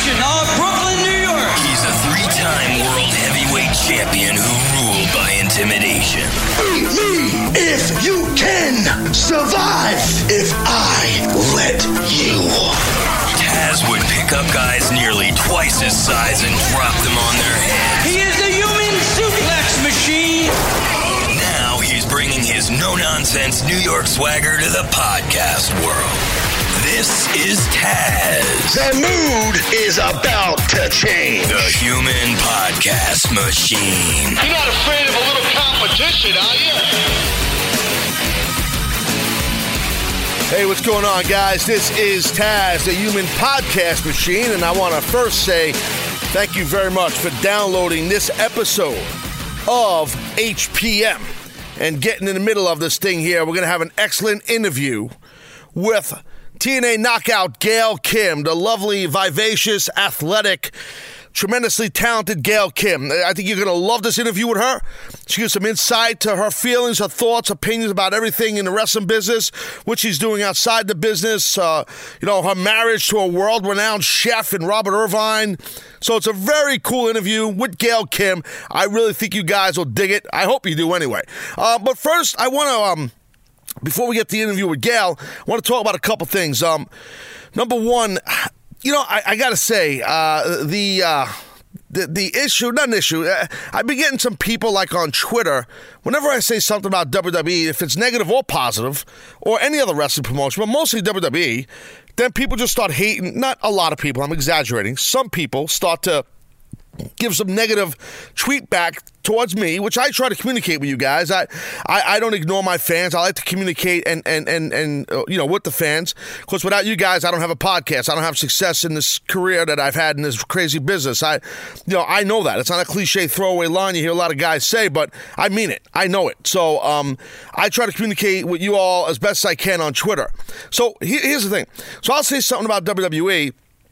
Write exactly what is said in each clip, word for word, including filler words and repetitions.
production of Brooklyn, New York. He's a three-time world heavyweight champion who ruled by intimidation. Beat me if you can. Survive if I let you. Taz would pick up guys nearly twice his size and drop them on their heads. He is the human suplex machine. Now he's bringing his no-nonsense New York swagger to the podcast world. This is Taz. The mood is about to change. The human podcast machine. You're not afraid of a little competition, are you? Hey, what's going on, guys? This is Taz, the human podcast machine, and I want to first say thank you very much for downloading this episode of H P M and getting in the middle of this thing here. We're going to have an excellent interview with T N A knockout Gail Kim, the lovely, vivacious, athletic, tremendously talented Gail Kim. I think you're going to love this interview with her. She gives some insight to her feelings, her thoughts, opinions about everything in the wrestling business, what she's doing outside the business, uh, you know, her marriage to a world-renowned chef in Robert Irvine. So it's a very cool interview with Gail Kim. I really think you guys will dig it. I hope you do anyway. Uh, but first, I want to... Um, Before we get the interview with Gail, I want to talk about a couple things. Um, number one, you know, I, I got to say, uh, the, uh, the the issue, not an issue, uh, I've been getting some people like on Twitter, whenever I say something about W W E, if it's negative or positive, or any other wrestling promotion, but mostly W W E, then people just start hating. Not a lot of people, I'm exaggerating. Some people start to give some negative tweet back towards me, which I try to communicate with you guys. I, I, I don't ignore my fans. I like to communicate and and and and uh, you know, with the fans. Of course, without you guys, I don't have a podcast. I don't have success in this career that I've had in this crazy business. I, you know, I know that it's not a cliche throwaway line you hear a lot of guys say, but I mean it. I know it. So um, I try to communicate with you all as best I can on Twitter. So here, here's the thing. So I'll say something about W W E.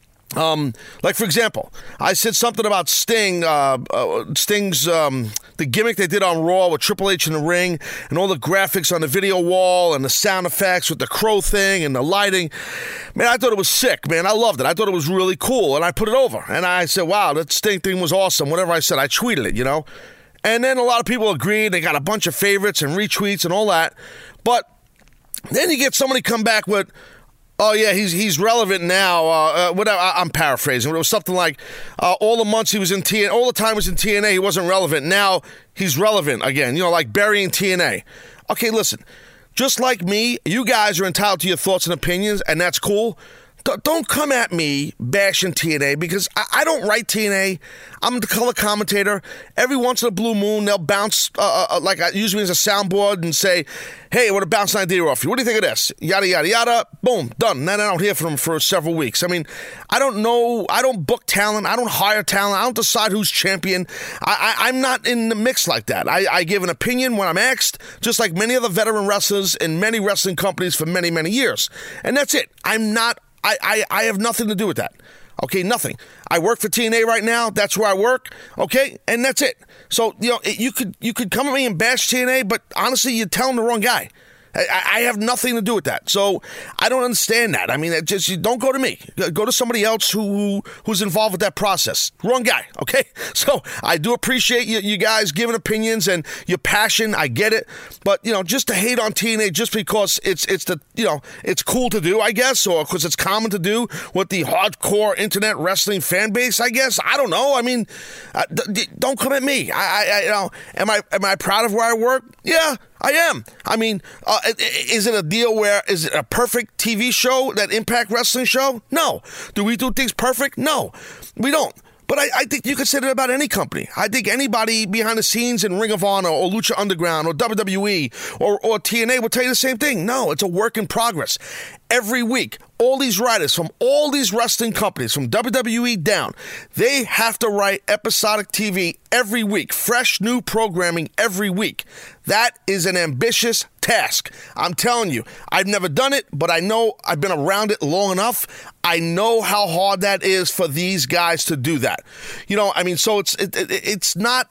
Um, like, for example, I said something about Sting, uh, uh, Sting's, um, the gimmick they did on Raw with Triple H in the ring and all the graphics on the video wall and the sound effects with the crow thing and the lighting. Man, I thought it was sick, man. I loved it. I thought it was really cool, and I put it over. And I said, wow, that Sting thing was awesome. Whatever I said, I tweeted it, you know? And then a lot of people agreed. They got a bunch of favorites and retweets and all that. But then you get somebody come back with, oh, yeah, he's he's relevant now. Uh, uh, whatever, I, I'm paraphrasing. But it was something like, uh, all the months he was in T N A, all the time he was in T N A, he wasn't relevant. Now he's relevant again, you know, like burying T N A. Okay, listen, just like me, you guys are entitled to your thoughts and opinions, and that's cool. D- don't come at me bashing T N A, because I, I don't write T N A. I'm the color commentator. Every once in a blue moon, they'll bounce, uh, uh, like I use me as a soundboard and say, hey, I want to bounce an idea off you. What do you think of this? Yada, yada, yada. Boom, done. Then I don't hear from them for several weeks. I mean, I don't know. I don't book talent. I don't hire talent. I don't decide who's champion. I, I, I'm not in the mix like that. I, I give an opinion when I'm asked, just like many other veteran wrestlers in many wrestling companies for many, many years. And that's it. I'm not, I, I, I have nothing to do with that. Okay, nothing. I work for T N A right now. That's where I work. Okay, and that's it. So, you know, it, you could you could come at me and bash T N A, but honestly, you're telling the wrong guy. I, I have nothing to do with that. So I don't understand that. I mean, it just you don't go to me. Go to somebody else who, who who's involved with that process. Wrong guy, okay? So I do appreciate you, you guys giving opinions and your passion. I get it. But, you know, just to hate on T N A just because it's it's the, you know, it's cool to do, I guess, or because it's common to do with the hardcore internet wrestling fan base, I guess. I don't know. I mean, uh, d- don't come at me. I, I, I, you know, am I am I proud of where I work? Yeah. I am. I mean, uh, is it a deal where, is it a perfect T V show, that Impact Wrestling show? No. Do we do things perfect? No, we don't. But I, I think you could say that about any company. I think anybody behind the scenes in Ring of Honor or Lucha Underground or W W E or, or T N A would tell you the same thing. No, it's a work in progress. Every week, all these writers from all these wrestling companies, from W W E down, they have to write episodic T V every week, fresh new programming every week. That is an ambitious task. I'm telling you, I've never done it, but I know I've been around it long enough. I know how hard that is for these guys to do that. You know, I mean, so it's it, it, it's not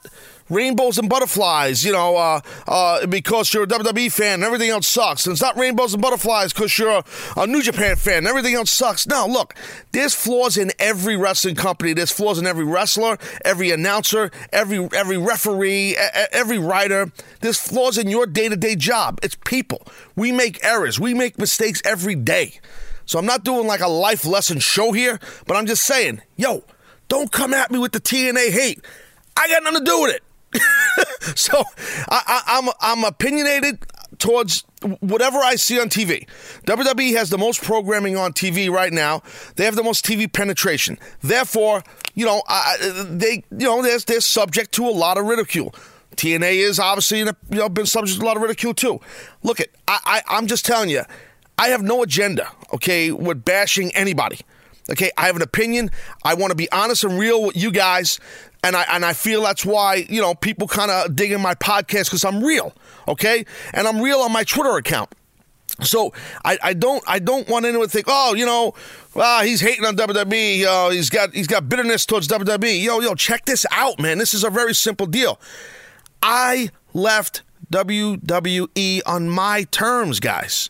rainbows and butterflies, you know, uh, uh, because you're a W W E fan and everything else sucks. And it's not rainbows and butterflies because you're a, a New Japan fan and everything else sucks. No, look, there's flaws in every wrestling company. There's flaws in every wrestler, every announcer, every every referee, every writer. There's flaws in your day-to-day job. It's people. We make errors. We make mistakes every day. So I'm not doing like a life lesson show here, but I'm just saying, yo, don't come at me with the T N A hate. I got nothing to do with it. So I, I, I'm I'm opinionated towards whatever I see on T V. W W E has the most programming on T V right now. They have the most T V penetration. Therefore, you know, I, they you know they're they're subject to a lot of ridicule. T N A is obviously you know been subject to a lot of ridicule too. Look, it, I, I I'm just telling you, I have no agenda, okay, with bashing anybody. Okay, I have an opinion. I want to be honest and real with you guys. And I and I feel that's why, you know, people kind of dig in my podcast because I'm real, okay? And I'm real on my Twitter account. So I, I don't I don't want anyone to think, oh, you know, ah, he's hating on W W E. Uh, he's got he's got bitterness towards W W E. Yo, yo, check this out, man. This is a very simple deal. I left W W E on my terms, guys.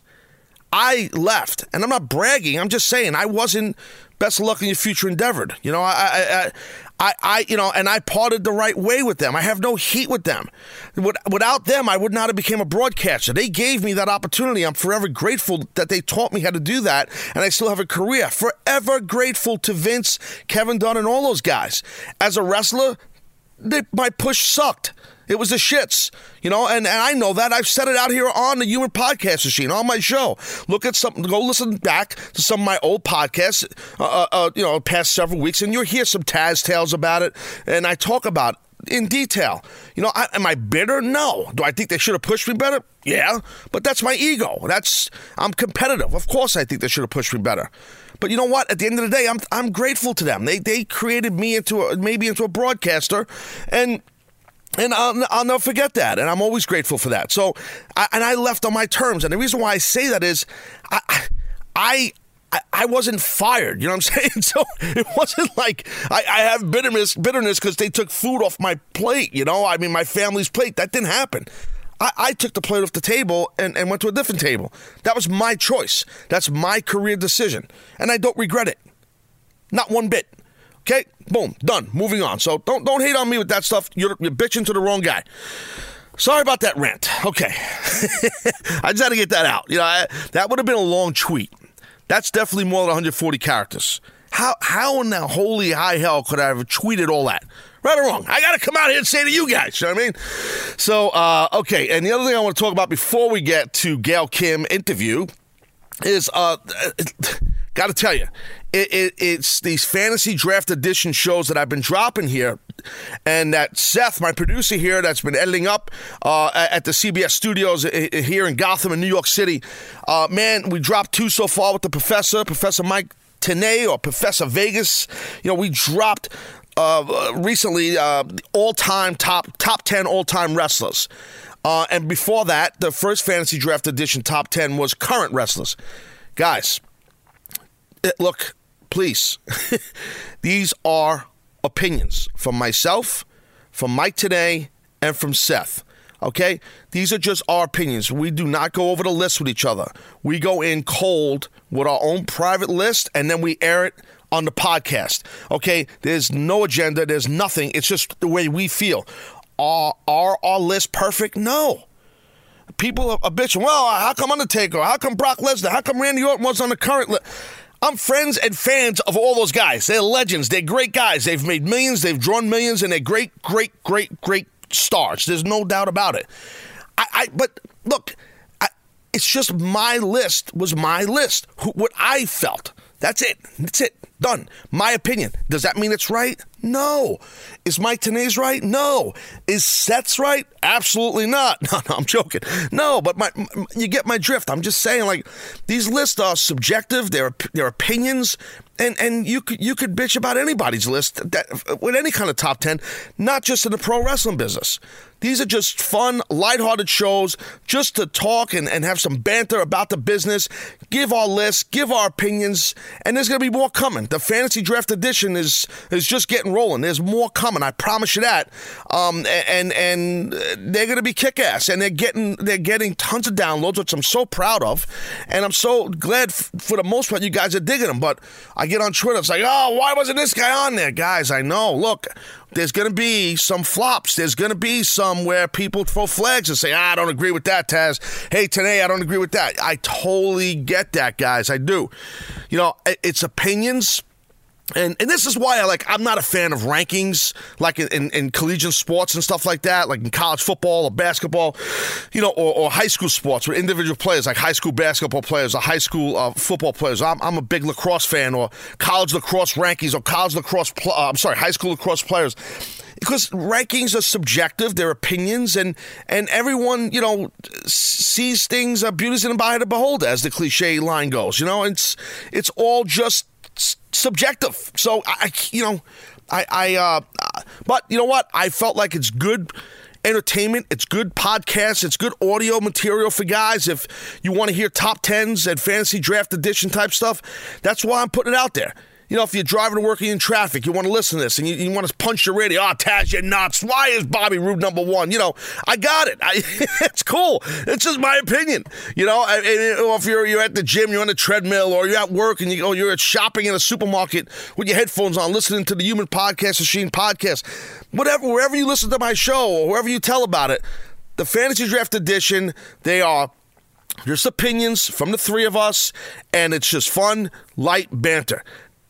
I left, and I'm not bragging. I'm just saying I wasn't best of luck in your future endeavor. You know, I, I, I, I, you know, and I parted the right way with them. I have no heat with them. Without them, I would not have become a broadcaster. They gave me that opportunity. I'm forever grateful that they taught me how to do that, and I still have a career. Forever grateful to Vince, Kevin Dunn, and all those guys. As a wrestler, they, my push sucked. It was the shits, you know, and, and I know that. I've said it out here on the Human Podcast Machine, on my show. Look at some, go listen back to some of my old podcasts, uh, uh, you know, past several weeks, and you'll hear some Taz tales about it, and I talk about it in detail. You know, I, am I bitter? No. Do I think they should have pushed me better? Yeah, but that's my ego. That's, I'm competitive. Of course I think they should have pushed me better. But you know what? At the end of the day, I'm I'm grateful to them. They they created me into a, maybe into a broadcaster, and And I'll, I'll never forget that, and I'm always grateful for that. So, I, and I left on my terms, and the reason why I say that is, I, I, I, I wasn't fired. You know what I'm saying? So it wasn't like I, I have bitterness, bitterness because they took food off my plate. You know, I mean, my family's plate. That didn't happen. I, I took the plate off the table and, and went to a different table. That was my choice. That's my career decision, and I don't regret it, not one bit. Okay, boom, done. Moving on. So don't don't hate on me with that stuff. You're, you're bitching to the wrong guy. Sorry about that rant. Okay, I just had to get that out. You know, I, that would have been a long tweet. That's definitely more than one hundred forty characters. How how in the holy high hell could I have tweeted all that? Right or wrong? I got to come out here and say to you guys. You know what I mean? So uh, okay, and the other thing I want to talk about before we get to Gail Kim interview is uh. Got to tell you, it, it, it's these fantasy draft edition shows that I've been dropping here, and that Seth, my producer here, that's been editing up uh, at the C B S studios here in Gotham in New York City. Uh, man, we dropped two so far with the professor, Professor Mike Tenay or Professor Vegas. You know, we dropped uh, recently uh, all-time top top ten all-time wrestlers. Uh, and before that, the first fantasy draft edition top ten was current wrestlers. Guys, look, please, these are opinions from myself, from Mike today, and from Seth, okay? These are just our opinions. We do not go over the list with each other. We go in cold with our own private list, and then we air it on the podcast, okay? There's no agenda. There's nothing. It's just the way we feel. Are, are our lists perfect? No. People are, are bitching, well, how come Undertaker? How come Brock Lesnar? How come Randy Orton was on the current list? I'm friends and fans of all those guys. They're legends. They're great guys. They've made millions. They've drawn millions, and they're great, great, great, great stars. There's no doubt about it. I, I but look, I, it's just my list was my list. Who, what I felt. That's it. That's it. Done. My opinion. Does that mean it's right? No. Is Mike Tenay's right? No. Is Seth's right? Absolutely not. No, no, I'm joking. No, but my, my, you get my drift. I'm just saying, like, these lists are subjective. They're they're opinions, and and you could you could bitch about anybody's list that, with any kind of top ten, not just in the pro wrestling business. These are just fun, lighthearted shows just to talk and, and have some banter about the business, give our lists, give our opinions, and there's going to be more coming. The fantasy draft edition is is just getting rolling. There's more coming. I promise you that. Um, and and they're going to be kick-ass, and they're getting they're getting tons of downloads, which I'm so proud of, and I'm so glad f- for the most part you guys are digging them. But I get on Twitter, it's like, oh, why wasn't this guy on there, guys? I know. Look, there's going to be some flops. There's going to be some where people throw flags and say, ah, I don't agree with that, Taz. Hey, today I don't agree with that. I totally get that, guys. I do. You know, it's opinions. And and this is why I like, I'm not a fan of rankings like in, in, in collegiate sports and stuff like that, like in college football or basketball, you know, or, or high school sports with individual players like high school basketball players or high school uh, football players. I'm, I'm a big lacrosse fan, or college lacrosse rankings or college lacrosse, pl- uh, I'm sorry, high school lacrosse players. Because rankings are subjective, they're opinions, and and everyone, you know, sees things, uh, beauty's in the eye of the beholder, as the cliche line goes. You know, it's it's all just subjective. So I, you know, I, I, uh, but you know what? I felt like it's good entertainment. It's good podcasts. It's good audio material for guys. If you want to hear top tens and fantasy draft edition type stuff, that's why I'm putting it out there. You know, if you're driving to work and you're in traffic, you want to listen to this, and you, you want to punch your radio. Oh, Taz, you're nuts. Why is Bobby Roode number one? You know, I got it. I, it's cool. It's just my opinion. You know, and, and if you're you're at the gym, you're on the treadmill, or you're at work, and you, or you're at shopping in a supermarket with your headphones on, listening to the Human Podcast Machine podcast, whatever, wherever you listen to my show or wherever you tell about it, the Fantasy Draft Edition, they are just opinions from the three of us, and it's just fun, light banter.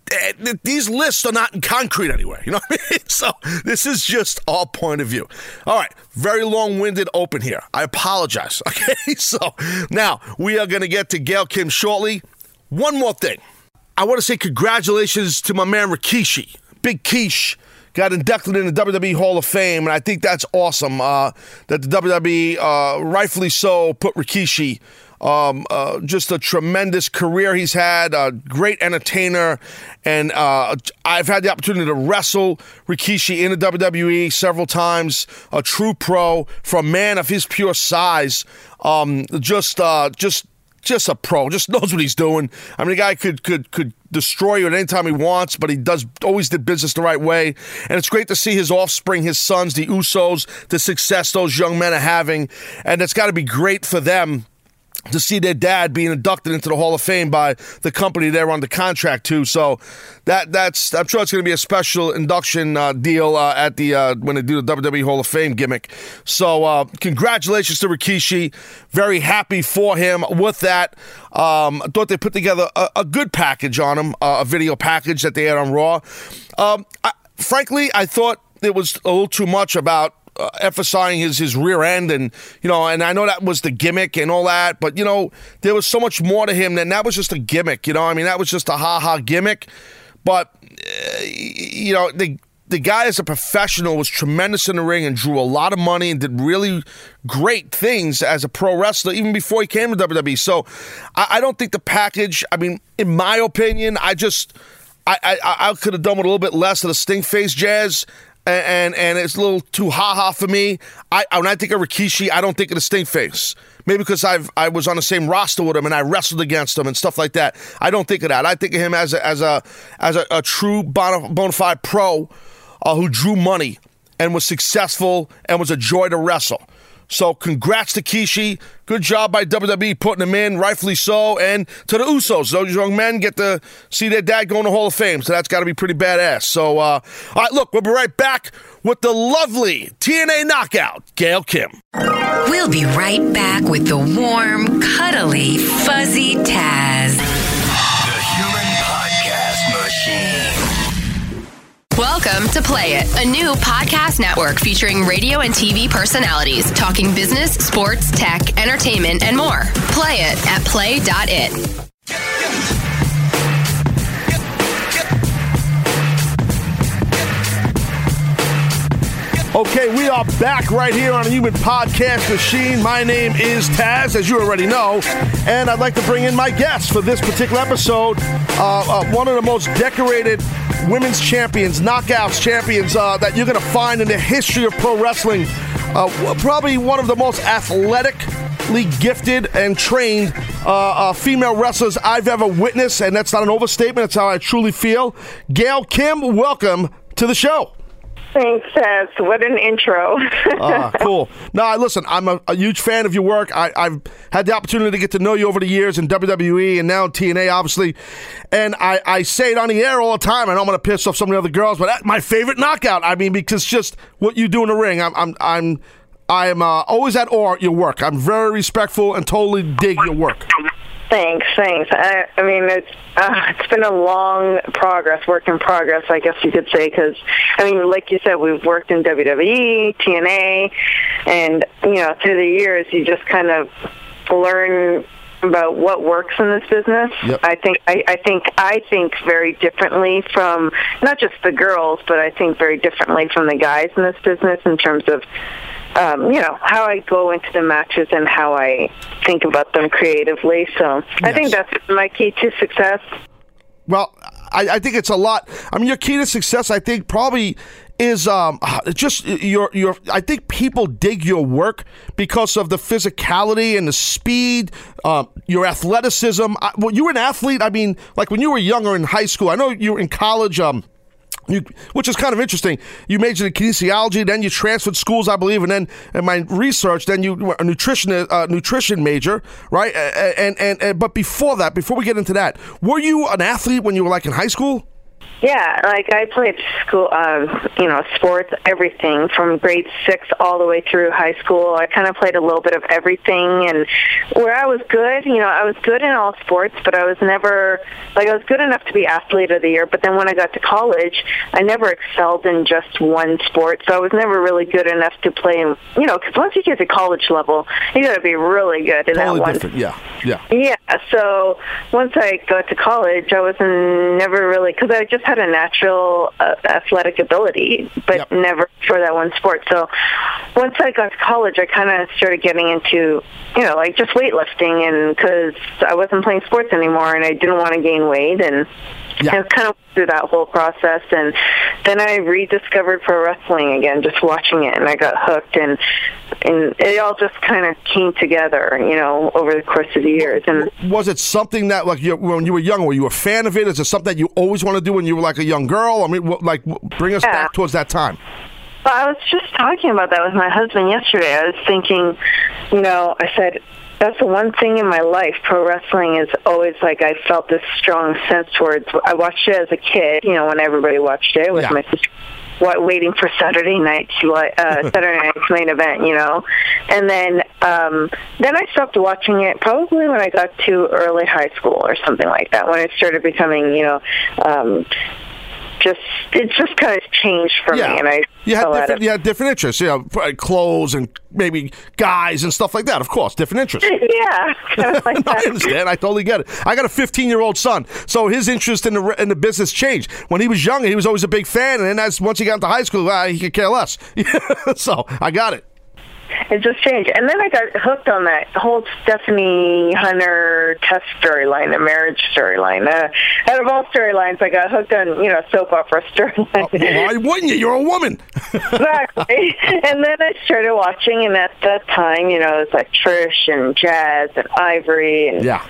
These lists are not in concrete anyway, you know what I mean? So this is just our point of view. All right, very long-winded open here. I apologize, okay? So now we are going to get to Gail Kim shortly. One more thing. I want to say congratulations to my man Rikishi. Big Quiche got inducted in the W W E Hall of Fame, and I think that's awesome uh, that the W W E, uh, rightfully so, put Rikishi. Um, uh, just a tremendous career he's had, a great entertainer, and uh, I've had the opportunity to wrestle Rikishi in the W W E several times. A true pro, for a man of his pure size, um, just, uh, just, just a pro, just knows what he's doing. I mean, the guy could could could destroy you at any time he wants, but he does always did business the right way. And it's great to see his offspring, his sons, the Usos, the success those young men are having, and it's got to be great for them to see their dad being inducted into the Hall of Fame by the company they're under contract to. So that that's I'm sure it's going to be a special induction uh, deal uh, at the uh, when they do the W W E Hall of Fame gimmick. So uh, congratulations to Rikishi. Very happy for him with that. Um, I thought they put together a, a good package on him, uh, a video package that they had on Raw. Um, I, frankly, I thought it was a little too much about Uh, emphasizing his, his rear end, and you know, and I know that was the gimmick and all that, but you know, there was so much more to him than that was just a gimmick. You know, I mean, that was just a ha ha gimmick. But uh, you know, the the guy as a professional was tremendous in the ring and drew a lot of money and did really great things as a pro wrestler even before he came to W W E. So I, I don't think the package. I mean, in my opinion, I just I I, I could have done with a little bit less of the stink face jazz. And, and and it's a little too ha-ha for me. I When I think of Rikishi, I don't think of the stink face. Maybe because I've I was on the same roster with him and I wrestled against him and stuff like that. I don't think of that. I think of him as a as a as a, a true bona, bona fide pro uh, who drew money and was successful and was a joy to wrestle. So congrats to Rikishi. Good job by W W E putting him in, rightfully so. And to the Usos, those young men get to see their dad go in the Hall of Fame. So that's got to be pretty badass. So, uh, all right, look, we'll be right back with the lovely T N A knockout, Gail Kim. We'll be right back with the warm, cuddly, fuzzy Taz. The Human Podcast Machine. Welcome to Play It, a new podcast network featuring radio and T V personalities talking business, sports, tech, entertainment, and more. Play it at play dot it. Okay, we are back right here on the Human Podcast Machine. My name is Taz, as you already know, and I'd like to bring in my guest for this particular episode, uh, uh, one of the most decorated women's champions, knockouts champions uh, that you're going to find in the history of pro wrestling. Uh, probably one of the most athletic athletically gifted and trained uh, uh, female wrestlers I've ever witnessed, and that's not an overstatement. That's how I truly feel. Gail Kim, welcome to the show. Thanks, Tess. What an intro. Ah, cool. No, listen, I'm a, a huge fan of your work. I, I've had the opportunity to get to know you over the years in W W E and now in T N A, obviously. And I, I say it on the air all the time. I know I'm going to piss off some of the other girls, but that's my favorite knockout. I mean, because just what you do in the ring, I'm I'm I'm I'm uh, always at awe at your work. I'm very respectful and totally dig your work. Thanks, thanks. I, I mean, it's uh, it's been a long progress, work in progress, I guess you could say, because, I mean, like you said, we've worked in W W E, T N A, and, you know, through the years, you just kind of learn about what works in this business. Yep. I think I, I think I think very differently from not just the girls, but I think very differently from the guys in this business in terms of Um, you know, how I go into the matches and how I think about them creatively. So I Yes. think that's my key to success. Well, I, I think it's a lot. I mean, your key to success, I think, probably is um, just your your. I think people dig your work because of the physicality and the speed, um, your athleticism. I, well, you were an athlete. I mean, like when you were younger in high school. I know you were in college. Um, You, which is kind of interesting. You majored in kinesiology, then you transferred schools, I believe, and then in my research, then you were a nutrition uh, nutrition major, right? And, and and but before that, before we get into that, were you an athlete when you were like in high school? Yeah, like I played school, um, you know, sports, everything from grade six all the way through high school. I kind of played a little bit of everything, and where I was good, you know, I was good in all sports, but I was never, like I was good enough to be athlete of the year, but then when I got to college, I never excelled in just one sport, so I was never really good enough to play in, you know, because once you get to college level, you got to be really good in Totally that one. different, yeah, yeah. Yeah, so once I got to college, I was never really, because I just had a natural uh, athletic ability, but Yep. never for that one sport. So once I got to college, I kind of started getting into, you know, like just weightlifting, and because I wasn't playing sports anymore, and I didn't want to gain weight, and Yeah. I was kind of through that whole process, and then I rediscovered pro wrestling again, just watching it, and I got hooked, and and it all just kind of came together, you know, over the course of the years. And Was it something that, like, you, when you were young, were you a fan of it? Is it something that you always want to do when you were like a young girl? I mean, what, like, bring us Yeah. back towards that time. Well, I was just talking about that with my husband yesterday. I was thinking, you know, I said, that's the one thing in my life. Pro wrestling is always like I felt this strong sense towards. I watched it as a kid, you know, when everybody watched it with Yeah. my sister. What, waiting for Saturday night's uh, Saturday night's main event, you know, and then um, then I stopped watching it probably when I got to early high school or something like that. When it started becoming, you know, um, just it just kind of changed for Yeah. me, and I You had fell out different, of- you had different interests, you know, like clothes and maybe guys and stuff like that. Of course, different interests. Yeah, kind of like No, I that. understand. I totally get it. I got a fifteen-year-old son, so his interest in the in the business changed. When he was younger, he was always a big fan, and then as once he got into high school, uh, he could care less. So I got it. It just changed. And then I got hooked on that whole Stephanie Hunter test storyline, the marriage storyline. Uh, out of all storylines, I got hooked on, you know, soap opera storyline. Well, why wouldn't you? You're a woman. Exactly. And then I started watching, and at that time, you know, it was like Trish and Jazz and Ivory and Yeah.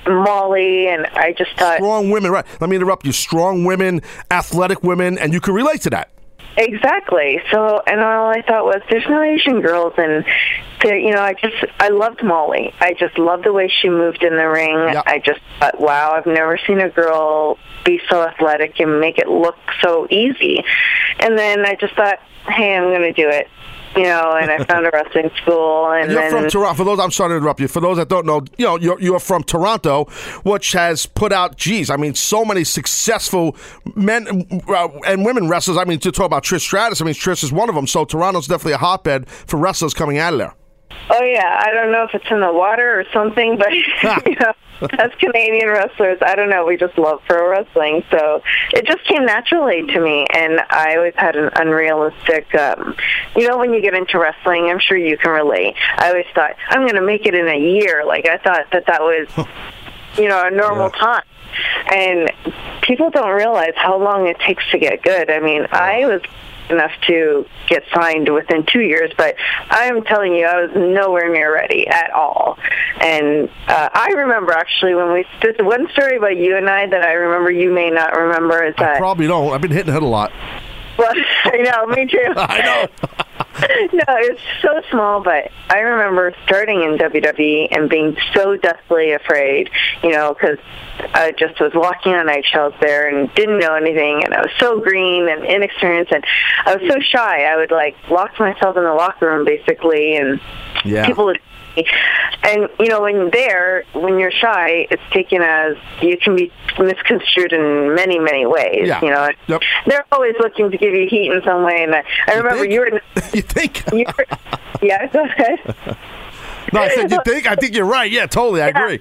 Molly, and I just thought... Strong women, right. Let me interrupt you. Strong women, athletic women, and you can relate to that. Exactly. So, and all I thought was, there's no Asian girls, and there, you know, I just, I loved Molly. I just loved the way she moved in the ring. Yep. I just thought, wow, I've never seen a girl be so athletic and make it look so easy. And then I just thought, hey, I'm going to do it. You know, and I found a wrestling school, and, And you're then from Toronto. For those, I'm sorry to interrupt you. For those that don't know, you know, you're, you're from Toronto, which has put out, geez, I mean, so many successful men uh, and women wrestlers. I mean, to talk about Trish Stratus, I mean, Trish is one of them. So Toronto's definitely a hotbed for wrestlers coming out of there. Oh, yeah. I don't know if it's in the water or something, but, you know, as Canadian wrestlers, I don't know. We just love pro wrestling. So it just came naturally to me. And I always had an unrealistic, um, you know, when you get into wrestling, I'm sure you can relate. I always thought, I'm going to make it in a year. Like, I thought that that was, you know, a normal Yeah. time. And people don't realize how long it takes to get good. I mean, I was enough to get signed within two years, but I'm telling you, I was nowhere near ready at all. And uh, I remember, actually, when we, there's one story about you and I that I remember you may not remember. Is that, I probably don't. I've been hitting the head a lot. Well, I know, me too. I know. No, it's so small, but I remember starting in W W E and being so deathly afraid, you know, because I just was walking on eggshells there and didn't know anything, and I was so green and inexperienced, and I was so shy. I would, like, lock myself in the locker room, basically, and yeah. people would... And, you know, when there, when you're shy, it's taken as, you can be misconstrued in many, many ways, yeah. you know. Yep. They're always looking to give you heat in some way, and I, I you remember think? you were... You think? You were, yeah, go ahead. No, I said you think? I think you're right. Yeah, totally, I yeah. agree.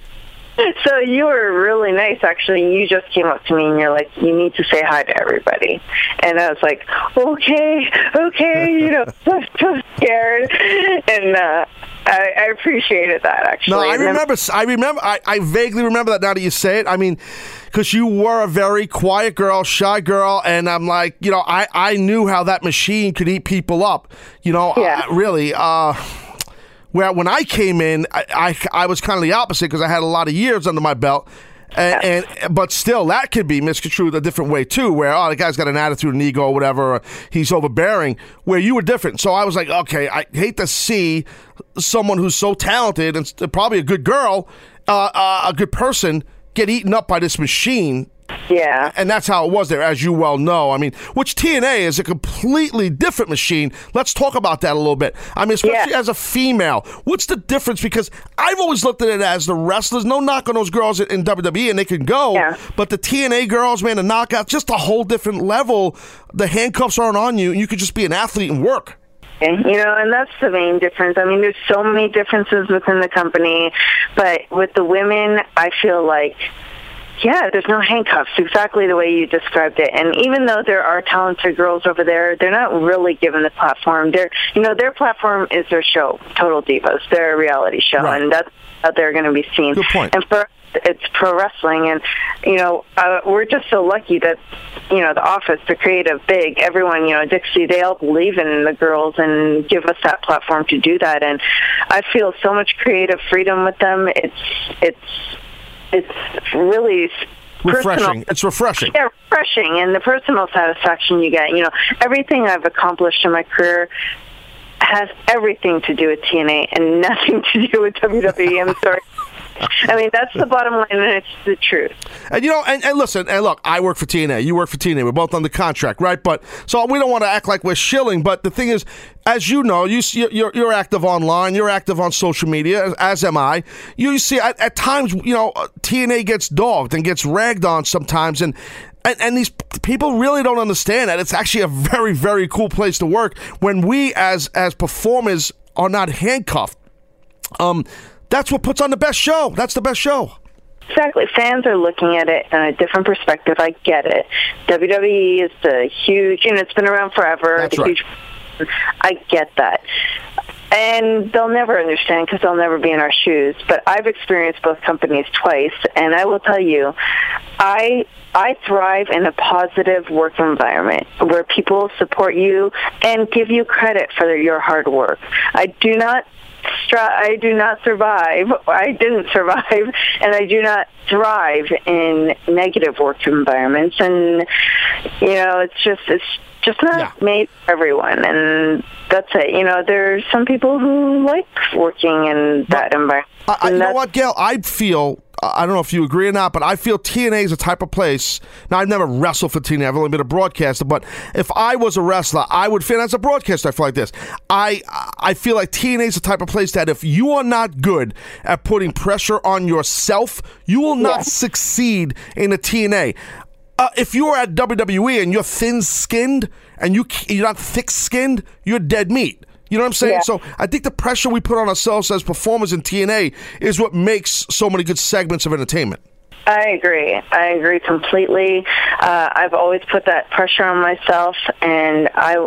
So you were really nice, actually. You just came up to me and you're like, you need to say hi to everybody. And I was like, okay, okay, you know, so, so scared. And uh, I, I appreciated that, actually. No, I remember, I remember, I, I vaguely remember that now that you say it. I mean, because you were a very quiet girl, shy girl, and I'm like, you know, I, I knew how that machine could eat people up. You know, yeah. uh, really, uh... Where when I came in, I, I, I was kind of the opposite because I had a lot of years under my belt. And, and but still, that could be misconstrued a different way, too, where, oh, the guy's got an attitude, an ego, or whatever, or he's overbearing, where you were different. So I was like, okay, I hate to see someone who's so talented and probably a good girl, uh, uh, a good person, get eaten up by this machine. Yeah. And that's how it was there, as you well know. I mean, which T N A is a completely different machine. Let's talk about that a little bit. I mean, especially yeah. as a female, what's the difference? Because I've always looked at it as the wrestlers, no knock on those girls in W W E, and they can go. Yeah. But the T N A girls, man, the knockouts, just a whole different level. The handcuffs aren't on you, and you could just be an athlete and work. You know, and that's the main difference. I mean, there's so many differences within the company, but with the women, I feel like, yeah, there's no handcuffs, exactly the way you described it. And even though there are talented girls over there, they're not really given the platform. They're, you know, their platform is their show, Total Divas, their reality show, right. and that's how they're going to be seen. Good point. And for us, it's pro wrestling, and, you know, uh, we're just so lucky that, you know, the office, the creative, big, everyone, you know, Dixie, they all believe in the girls and give us that platform to do that. And I feel so much creative freedom with them. It's, it's, It's really refreshing. Personal. It's refreshing. Yeah, refreshing, and the personal satisfaction you get. You know, everything I've accomplished in my career has everything to do with T N A and nothing to do with W W E. I'm sorry. I mean, that's the bottom line, and it's the truth. And, you know, and, and listen, and look, I work for T N A. You work for T N A. We're both under contract, right? But so we don't want to act like we're shilling, but the thing is, as you know, you see, you're, you're active online. You're active on social media, as, as am I. You see, at, at times, you know, T N A gets dogged and gets ragged on sometimes, and And, and these people really don't understand that. It's actually a very, very cool place to work when we, as as performers, are not handcuffed. Um, that's what puts on the best show. That's the best show. Exactly. Fans are looking at it in a different perspective. I get it. W W E is the huge, you know, it's been around forever. That's the right. huge, I get that. And they'll never understand because they'll never be in our shoes. But I've experienced both companies twice, and I will tell you, I I thrive in a positive work environment where people support you and give you credit for your hard work. I do not stri- I do not survive. I didn't survive, and I do not thrive in negative work environments. And you know, it's just it's. just not yeah. made for everyone, and that's it. You know, there's some people who like working in that well, environment. I, you know what, Gail? I feel, I don't know if you agree or not, but I feel T N A is a type of place. Now, I've never wrestled for T N A. I've only been a broadcaster, but if I was a wrestler, I would feel, as a broadcaster, I feel like this. I, I feel like T N A is the type of place that if you are not good at putting pressure on yourself, you will not yeah. succeed in a T N A. Uh, if you're at W W E and you're thin-skinned and you, you're not thick-skinned, you're dead meat. You know what I'm saying? Yeah. So I think the pressure we put on ourselves as performers in T N A is what makes so many good segments of entertainment. I agree. I agree completely. Uh, I've always put that pressure on myself, and I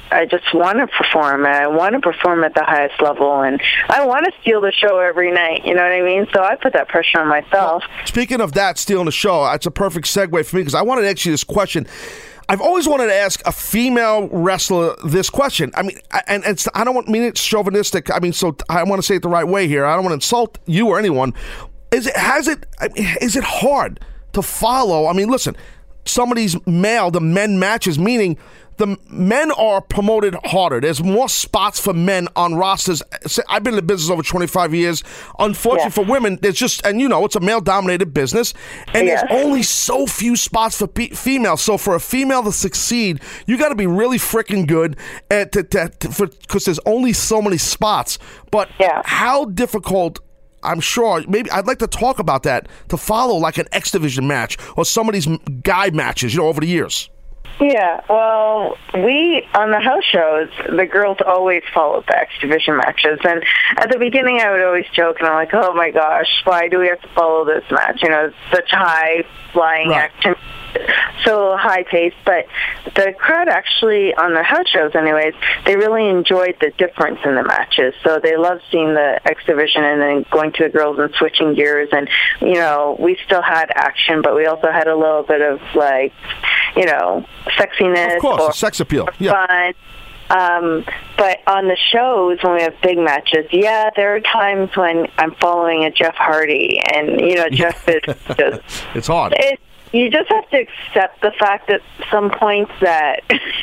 I just want to perform, and I want to perform at the highest level, and I want to steal the show every night. You know what I mean? So I put that pressure on myself. Well, speaking of that, stealing the show, that's a perfect segue for me because I wanted to ask you this question. I've always wanted to ask a female wrestler this question. I mean, and, and it's, I don't want, mean it's chauvinistic. I mean, so I want to say it the right way here. I don't want to insult you or anyone. Is it, has it, I mean, is it hard to follow? I mean, listen, some of these male, the men matches, meaning the men are promoted harder. There's more spots for men on rosters. I've been in the business over twenty-five years. Unfortunately yeah. for women, there's just, and you know, it's a male-dominated business, and yeah. there's only so few spots for pe- females. So for a female to succeed, you got to be really freaking good at to, to, to, for because there's only so many spots. But yeah. how difficult, I'm sure, maybe I'd like to talk about that, to follow like an X Division match or some of these guy matches, you know, over the years. Yeah, well, we, on the house shows, the girls always followed the X Division matches. And at the beginning, I would always joke, and I'm like, oh, my gosh, why do we have to follow this match? You know, it's such high-flying right. action, so high-paced. But the crowd actually, on the house shows anyways, they really enjoyed the difference in the matches. So they loved seeing the X Division and then going to the girls and switching gears. And, you know, we still had action, but we also had a little bit of, like, you know, sexiness. Of course, or sex appeal. Fun. Yeah. Um, but on the shows, when we have big matches, yeah, there are times when I'm following a Jeff Hardy, and, you know, Jeff is just... It's hard. It, you just have to accept the fact that some points that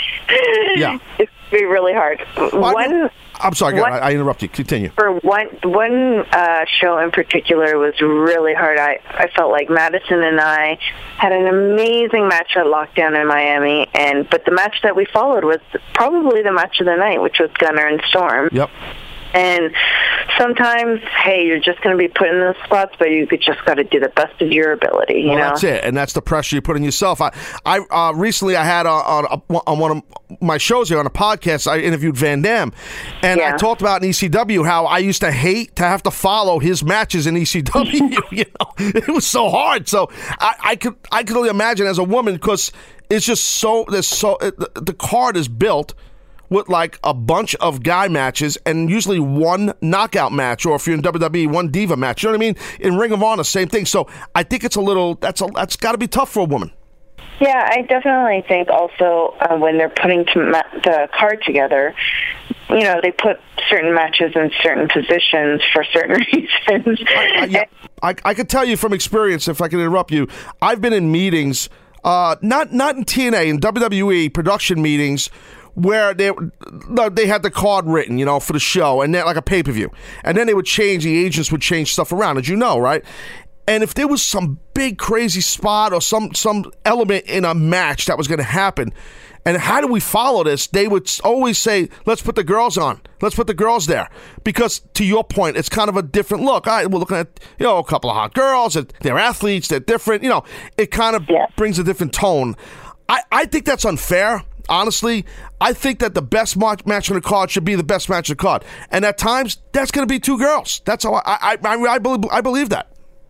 yeah. it's be really hard. Well, one, I'm sorry, one, I, I interrupt you. Continue. For one one uh, show in particular was really hard. I, I felt like Madison and I had an amazing match at Lockdown in Miami, and but the match that we followed was probably the match of the night, which was Gunner and Storm. Yep. And sometimes, hey, you're just going to be put in those spots, but you could just got to do the best of your ability, you well, know? That's it, and that's the pressure you put on yourself. I, I uh, recently I had on, on, on one of my shows here on a podcast, I interviewed Van Dam, and yeah. I talked about in E C W how I used to hate to have to follow his matches in E C W. You know, it was so hard. So I, I could I could only imagine as a woman, because it's just so there's so it, the, the card is built with like a bunch of guy matches and usually one knockout match, or if you're in W W E, one diva match. You know what I mean? In Ring of Honor, same thing. So I think it's a little, that's a, that's got to be tough for a woman. Yeah, I definitely think also uh, when they're putting to ma- the card together, you know, they put certain matches in certain positions for certain reasons. I, I, yeah, I, I could tell you from experience, if I can interrupt you, I've been in meetings, uh, not not in T N A, in W W E production meetings, where they they had the card written, you know, for the show, and then like a pay-per-view. And then they would change, the agents would change stuff around, as you know, right? And if there was some big crazy spot or some, some element in a match that was going to happen, and how do we follow this? They would always say, let's put the girls on. Let's put the girls there. Because, to your point, it's kind of a different look. All right, we're looking at, you know, a couple of hot girls. They're athletes. They're different. You know, it kind of yeah. brings a different tone. I, I think that's unfair. Honestly, I think that the best match on the card should be the best match on the card. And at times, that's going to be two girls. That's how I I, I, I, believe, I believe that.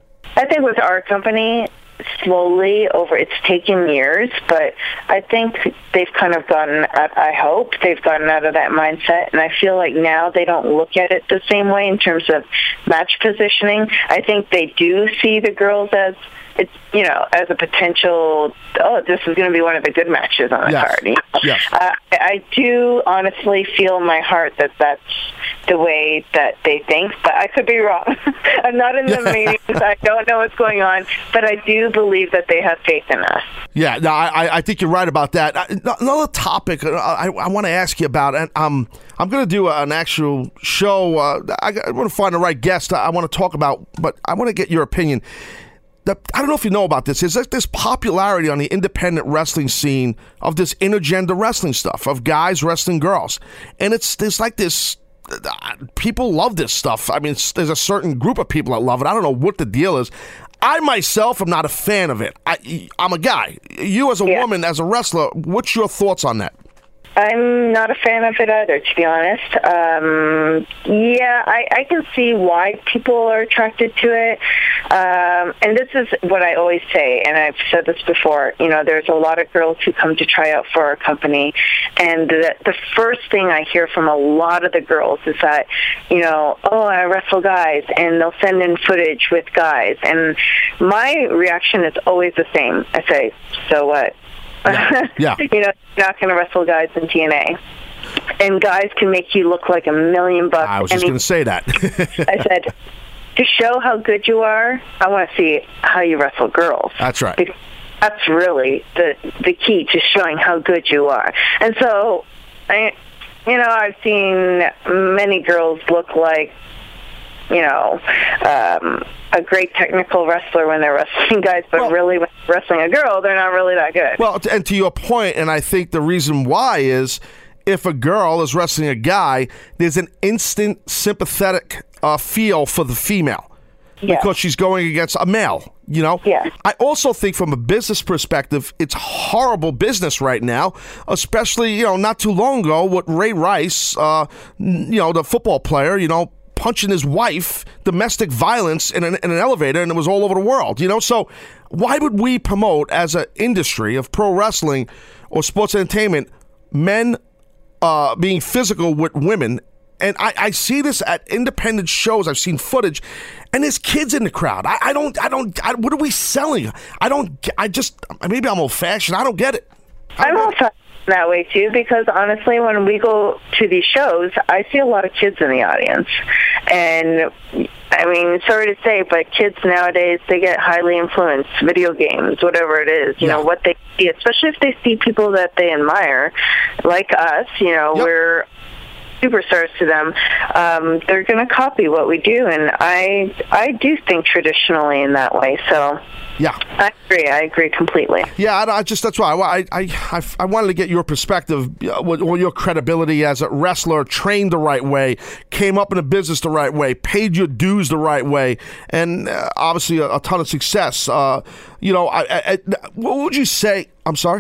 I think with our company, slowly over, it's taken years, but I think they've kind of gotten, I hope, they've gotten out of that mindset. And I feel like now they don't look at it the same way in terms of match positioning. I think they do see the girls as, it's, you know, as a potential, oh, this is going to be one of the good matches on the yes. card. Yes. Uh, I do honestly feel in my heart that that's the way that they think, but I could be wrong. I'm not in the meetings. I don't know what's going on, but I do believe that they have faith in us. Yeah, no, I, I think you're right about that. Another topic I, I want to ask you about, and um, I'm going to do an actual show. Uh, I, I want to find the right guest I want to talk about, but I want to get your opinion. The, I don't know if you know about this. There's like this popularity on the independent wrestling scene of this intergender wrestling stuff, of guys wrestling girls. And it's there's like this, uh, people love this stuff. I mean, it's, there's a certain group of people that love it. I don't know what the deal is. I myself am not a fan of it. I, I'm a guy. You as a yeah. woman, as a wrestler, what's your thoughts on that? I'm not a fan of it either, to be honest. Um, yeah, I, I can see why people are attracted to it. Um, and this is what I always say, and I've said this before. You know, there's a lot of girls who come to try out for our company, and the, the first thing I hear from a lot of the girls is that, you know, oh, I wrestle guys, and they'll send in footage with guys. And my reaction is always the same. I say, so what? Yeah. yeah. You know, you're not going to wrestle guys in T N A. And guys can make you look like a million bucks. I was just going to say that. I said, to show how good you are, I want to see how you wrestle girls. That's right. Because that's really the the key to showing how good you are. And so, I, you know, I've seen many girls look like, you know, um, a great technical wrestler when they're wrestling guys, but well, really when they're wrestling a girl, they're not really that good. Well, and to your point, and I think the reason why is if a girl is wrestling a guy, there's an instant sympathetic uh, feel for the female. Yeah. Because she's going against a male, you know? Yeah. I also think from a business perspective, it's horrible business right now, especially, you know, not too long ago with Ray Rice, uh, you know, the football player, you know, punching his wife, domestic violence in an, in an elevator, and it was all over the world, you know? So why would we promote as an industry of pro wrestling or sports entertainment men uh, being physical with women? And I, I see this at independent shows. I've seen footage, and there's kids in the crowd. I, I don't, I don't, I, what are we selling? I don't, I just, maybe I'm old-fashioned. I don't get it. I I'm also that way, too, because honestly, when we go to these shows, I see a lot of kids in the audience. And, I mean, sorry to say, but kids nowadays, they get highly influenced, video games, whatever it is, you yeah. know, what they see, especially if they see people that they admire, like us, you know, yep. we're superstars to them. Um, they're going to copy what we do, and I I do think traditionally in that way. So yeah, I agree. I agree completely. Yeah, I, I just that's why I, I I I wanted to get your perspective, or your credibility as a wrestler, trained the right way, came up in the business the right way, paid your dues the right way, and uh, obviously a, a ton of success. Uh, you know, I, I, I, what would you say? I'm sorry.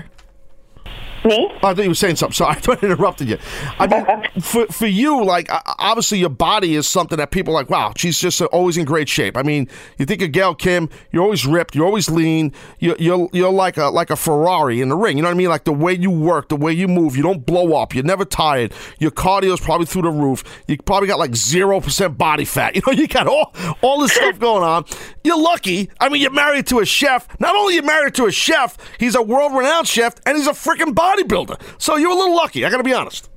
Me? Oh, I thought you were saying something. Sorry, I thought I interrupted you. I mean, for for you, like, obviously your body is something that people are like, wow, she's just always in great shape. I mean, you think of Gail Kim, you're always ripped, you're always lean, you're you're, you're like a like a Ferrari in the ring. You know what I mean? Like the way you work, the way you move, you don't blow up, you're never tired. Your cardio is probably through the roof. You probably got like zero percent body fat. You know, you got all all this stuff going on. You're lucky. I mean, you're married to a chef. Not only are you married to a chef, he's a world-renowned chef, and he's a freaking bodybuilder. So you're a little lucky, I gotta be honest.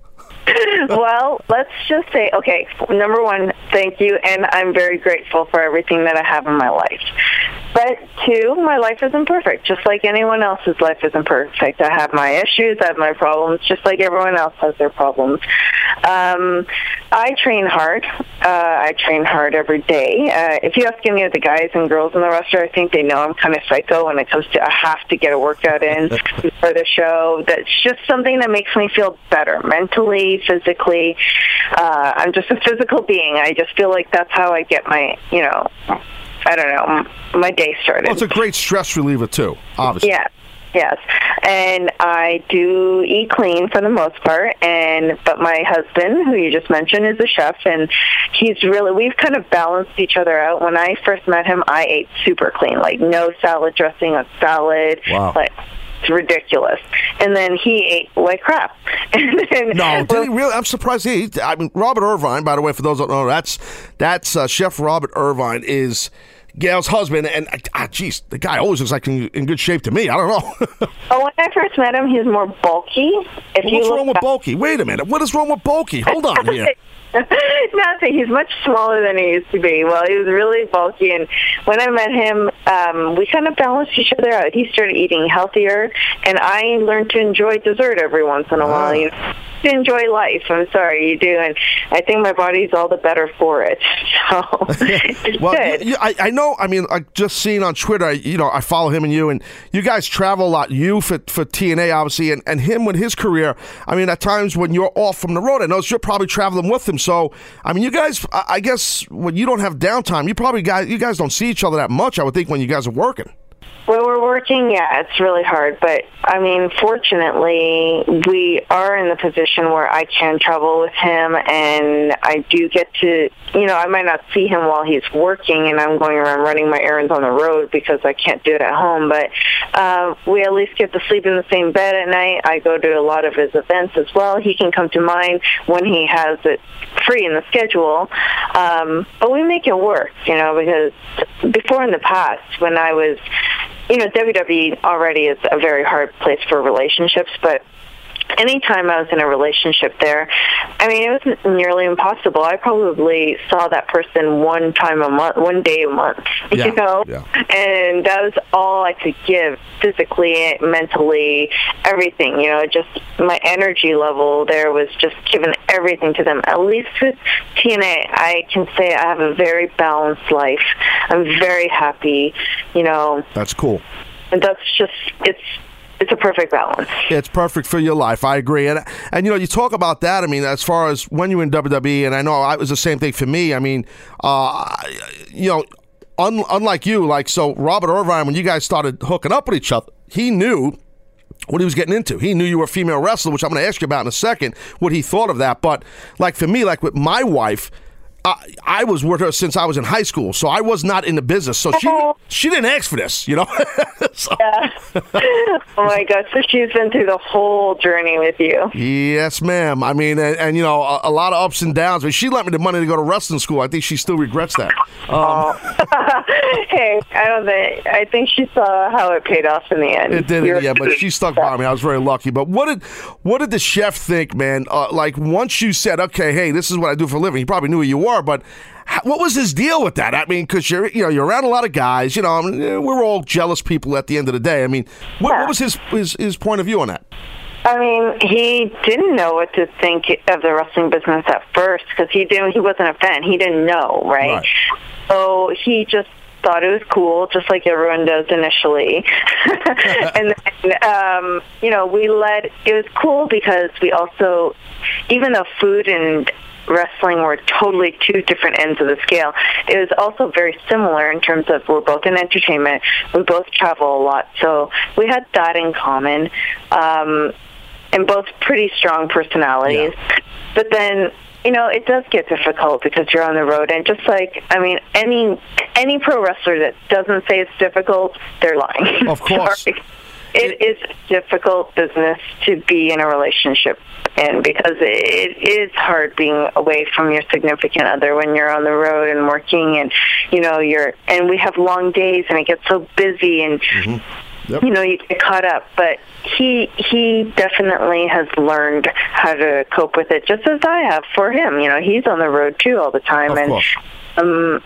Well, let's just say, okay, number one, thank you, and I'm very grateful for everything that I have in my life. But two, my life isn't perfect, just like anyone else's life isn't perfect. I have my issues, I have my problems, just like everyone else has their problems. Um, I train hard. Uh, I train hard every day. Uh, if you ask any of the guys and girls in the roster, I think they know I'm kind of psycho when it comes to I have to get a workout in for the show. That's just something that makes me feel better mentally, physically. Uh, I'm just a physical being. I just feel like that's how I get my, you know, I don't know, my day started. Well, it's a great stress reliever, too, obviously. Yeah. Yes, and I do eat clean for the most part, and but my husband, who you just mentioned, is a chef, and he's really, we've kind of balanced each other out. When I first met him, I ate super clean, like no salad dressing, a salad, wow. like it's ridiculous. And then he ate like crap. and then, no, did he really? I'm surprised he ate. I mean, Robert Irvine, by the way, for those that don't know, that's, that's uh, Chef Robert Irvine is Gail's husband, and ah, geez, the guy always looks like in, in good shape to me. I don't know. Oh, when I first met him, he was more bulky. If well, you what's look wrong with back- bulky? Wait a minute. What is wrong with bulky? Hold on here. Nothing. He's much smaller than he used to be. Well, he was really bulky, and when I met him, um, we kind of balanced each other out. He started eating healthier, and I learned to enjoy dessert every once in a wow. while. You know, to enjoy life. I'm sorry, you do, and I think my body's all the better for it. So it's well, good. You, you, I, I know. I mean, like just seeing on Twitter, I, you know, I follow him and you, and you guys travel a lot. You for for T N A, obviously, and, and him with his career. I mean, at times when you're off from the road, I know you're probably traveling with him. So, I mean, you guys, I guess when you don't have downtime, you probably guys, you guys don't see each other that much. I would think when you guys are working. When we're working, yeah, it's really hard. But, I mean, fortunately, we are in the position where I can travel with him, and I do get to, you know, I might not see him while he's working, and I'm going around running my errands on the road because I can't do it at home. But uh, we at least get to sleep in the same bed at night. I go to a lot of his events as well. He can come to mine when he has it free in the schedule. Um, but we make it work, you know, because before in the past, when I was, you know, W W E already is a very hard place for relationships, but anytime I was in a relationship there, I mean, it was nearly impossible. I probably saw that person one time a month, one day a month, yeah, you know? Yeah. And that was all I could give, physically, mentally, everything, you know, just my energy level there was just giving everything to them. At least with T N A, I can say I have a very balanced life. I'm very happy, you know. That's cool. And that's just, it's, It's a perfect balance. It's perfect for your life. I agree. And, and you know, you talk about that. I mean, as far as when you were in W W E, and I know it was the same thing for me. I mean, uh, you know, un, unlike you, like, so Robert Irvine, when you guys started hooking up with each other, he knew what he was getting into. He knew you were a female wrestler, which I'm going to ask you about in a second, what he thought of that. But, like, for me, like with my wife, I, I was with her since I was in high school, so I was not in the business. So she she didn't ask for this, you know. so. Yeah. Oh my God! So she's been through the whole journey with you. Yes, ma'am. I mean, and, and you know, a, a lot of ups and downs. But she lent me the money to go to wrestling school. I think she still regrets that. Um, oh. Hey, I don't think. I think she saw how it paid off in the end. It did, yeah. But she stuck by me. I was very lucky. But what did what did the chef think, man? Uh, like once you said, okay, hey, this is what I do for a living. He probably knew who you were. But what was his deal with that? I mean, because you're, you know, you're around a lot of guys. You know, I mean, we're all jealous people at the end of the day. I mean, what, yeah. what was his, his his point of view on that? I mean, he didn't know what to think of the wrestling business at first because he didn't. He wasn't a fan. He didn't know, right? right. So he just thought it was cool, just like everyone does initially. and then, um, you know, we let. It was cool because we also, even though food and wrestling were totally two different ends of the scale, it was also very similar in terms of we're both in entertainment, we both travel a lot, so we had that in common, um, and both pretty strong personalities. Yeah. But then, you know, it does get difficult because you're on the road, and just like, I mean, any any pro wrestler that doesn't say it's difficult, they're lying. Of course. Sorry. It is a difficult business to be in a relationship in because it, it is hard being away from your significant other when you're on the road and working, and you know you're and we have long days and it gets so busy and mm-hmm. yep. you know you get caught up. But he he definitely has learned how to cope with it, just as I have for him. You know, he's on the road too all the time, of and course. um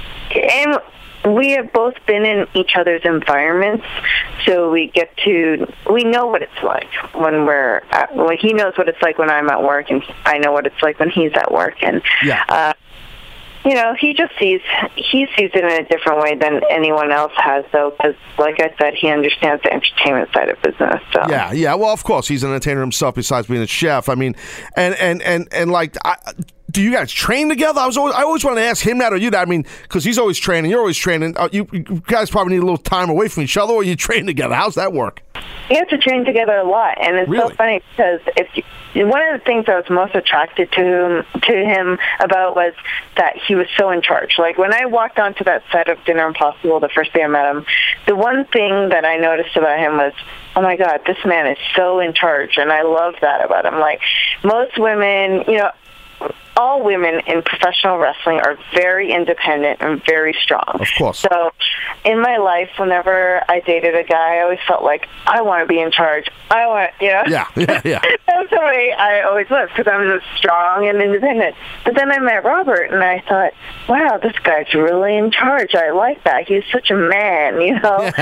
and. We have both been in each other's environments, so we get to, we know what it's like when we're, at, well, he knows what it's like when I'm at work, and I know what it's like when he's at work. And, yeah. uh, you know, he just sees, he sees it in a different way than anyone else has, though, because, like I said, he understands the entertainment side of business. So. Yeah, yeah, well, of course, he's an entertainer himself besides being a chef. I mean, and, and, and, and like, I, do you guys train together? I was always, I always wanted to ask him that or you that. I mean, because he's always training, you're always training. Uh, you, you guys probably need a little time away from each other, or you train together. How's that work? We have to train together a lot, and it's really? so funny because if you, one of the things I was most attracted to him, to him about was that he was so in charge. Like when I walked onto that set of Dinner Impossible the first day I met him, the one thing that I noticed about him was, oh my God, this man is so in charge, and I love that about him. Like most women, you know, all women in professional wrestling are very independent and very strong. Of course. So in my life, whenever I dated a guy, I always felt like I want to be in charge. I want, you know. Yeah, yeah, yeah. That's the way I always was because I'm just strong and independent. But then I met Robert, and I thought, wow, this guy's really in charge. I like that. He's such a man, you know.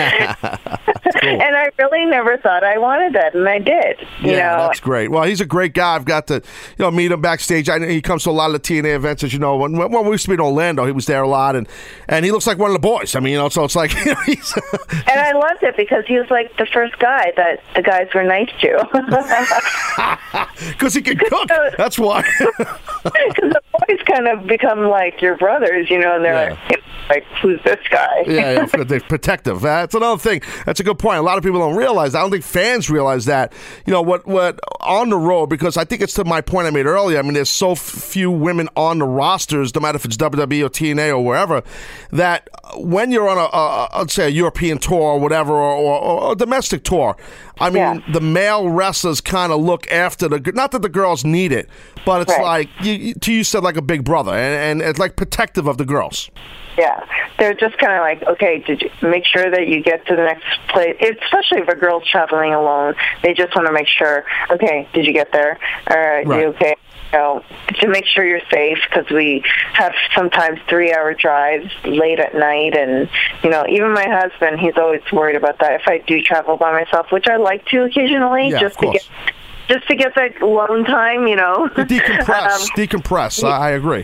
Cool. And I really never thought I wanted that, and I did. You yeah, know? That's great. Well, he's a great guy. I've got to, you know, meet him backstage. I know he comes to a lot of the T N A events, as you know. When, when we used to be in Orlando, he was there a lot, and, and he looks like one of the boys. I mean, you know, so it's like, you know, he's and I loved it because he was like the first guy that the guys were nice to. Because he can cook. That's why. Because the boys kind of become like your brothers, you know, and they're Yeah. like, like, who's this guy? Yeah, yeah, they're protective. That's another thing. That's a good point. A lot of people don't realize. I don't think fans realize that. You know what? What on the road? Because I think it's to my point I made earlier. I mean, there's so f- few women on the rosters, no matter if it's W W E or T N A or wherever, that when you're on a, a, a let's say a European tour or whatever, or, or, or a domestic tour, I mean, Yeah. the male wrestlers kind of look after the. Not that the girls need it, but it's Right. like you, you, to you said, like a big brother, and, and it's like protective of the girls. Yeah, they're just kind of like, okay, did you make sure that you get to the next place, especially if a girl's traveling alone. They just want to make sure, okay, did you get there? Are Right. you okay? You know, to make sure you're safe, because we have sometimes three-hour drives late at night, and, you know, even my husband, he's always worried about that. If I do travel by myself, which I like to occasionally, Yeah, just of to course. get just to get that alone time, you know. Decompress, Um, decompress. I, I agree.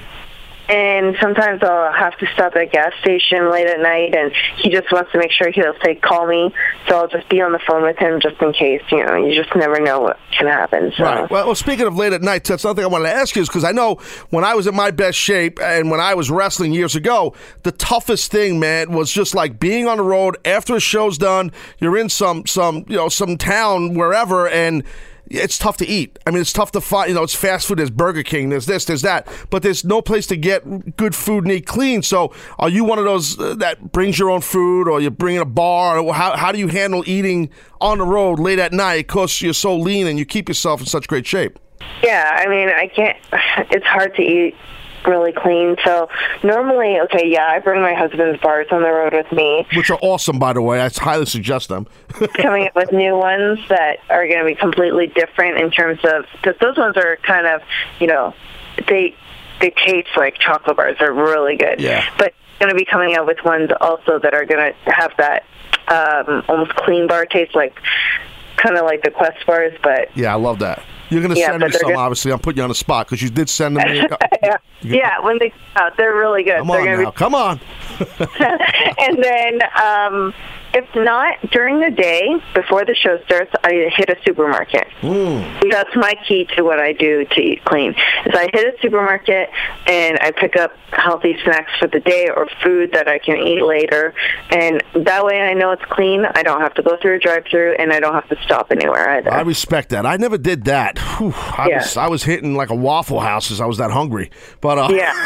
And sometimes I'll have to stop at a gas station late at night, and he just wants to make sure he'll say, call me. So I'll just be on the phone with him just in case. You know, you just never know what can happen. So. Right. Well, well, speaking of late at night, that's another thing I wanted to ask you is because I know when I was in my best shape and when I was wrestling years ago, the toughest thing, man, was just like being on the road after a show's done. You're in some, some you know, some town, wherever, and it's tough to eat. I mean, it's tough to find, you know, it's fast food, there's Burger King, there's this, there's that, but there's no place to get good food and eat clean. So are you one of those uh, that brings your own food, or you bring in a bar? Or how, how do you handle eating on the road late at night because you're so lean and you keep yourself in such great shape? Yeah, I mean, I can't, it's hard to eat really clean. So normally, okay, yeah, I bring my husband's bars on the road with me. Which are awesome, by the way. I highly suggest them. Coming up with new ones that are going to be completely different in terms of, because those ones are kind of, you know, they they taste like chocolate bars. They're really good. Yeah. But going to be coming out with ones also that are going to have that um, almost clean bar taste, like kind of like the Quest bars, but Yeah, I love that. You're going to Yeah, send but me they're some, good. obviously. I'm putting you on the spot because you did send them. Me. yeah, yeah, when they come out, they're really good. Come they're on gonna now. Come on. Be... and then, um, if not, during the day, before the show starts, I hit a supermarket. Mm. That's my key to what I do to eat clean, is I hit a supermarket and I pick up healthy snacks for the day or food that I can eat later. And that way I know it's clean. I don't have to go through a drive-thru, and I don't have to stop anywhere either. I respect that. I never did that. Whew, I, Yeah. was, I was hitting like a Waffle House as I was that hungry. But uh, Yeah.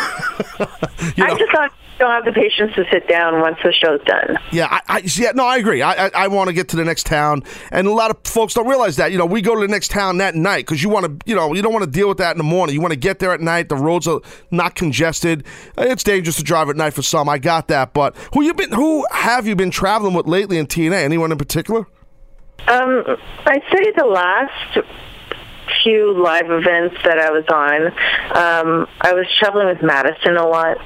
you know, I just don't, don't have the patience to sit down once the show's done. Yeah, I, I yeah, no, I agree. I, I, I want to get to the next town, and a lot of folks don't realize that. You know, we go to the next town that night because you want to, you know, you don't want to deal with that in the morning. You want to get there at night. The roads are not congested. It's dangerous to drive at night for some. I got that, but who you been? Who have you been traveling with lately in T N A? Anyone in particular? Um, I'd say the last few live events that I was on, um, I was traveling with Madison a lot.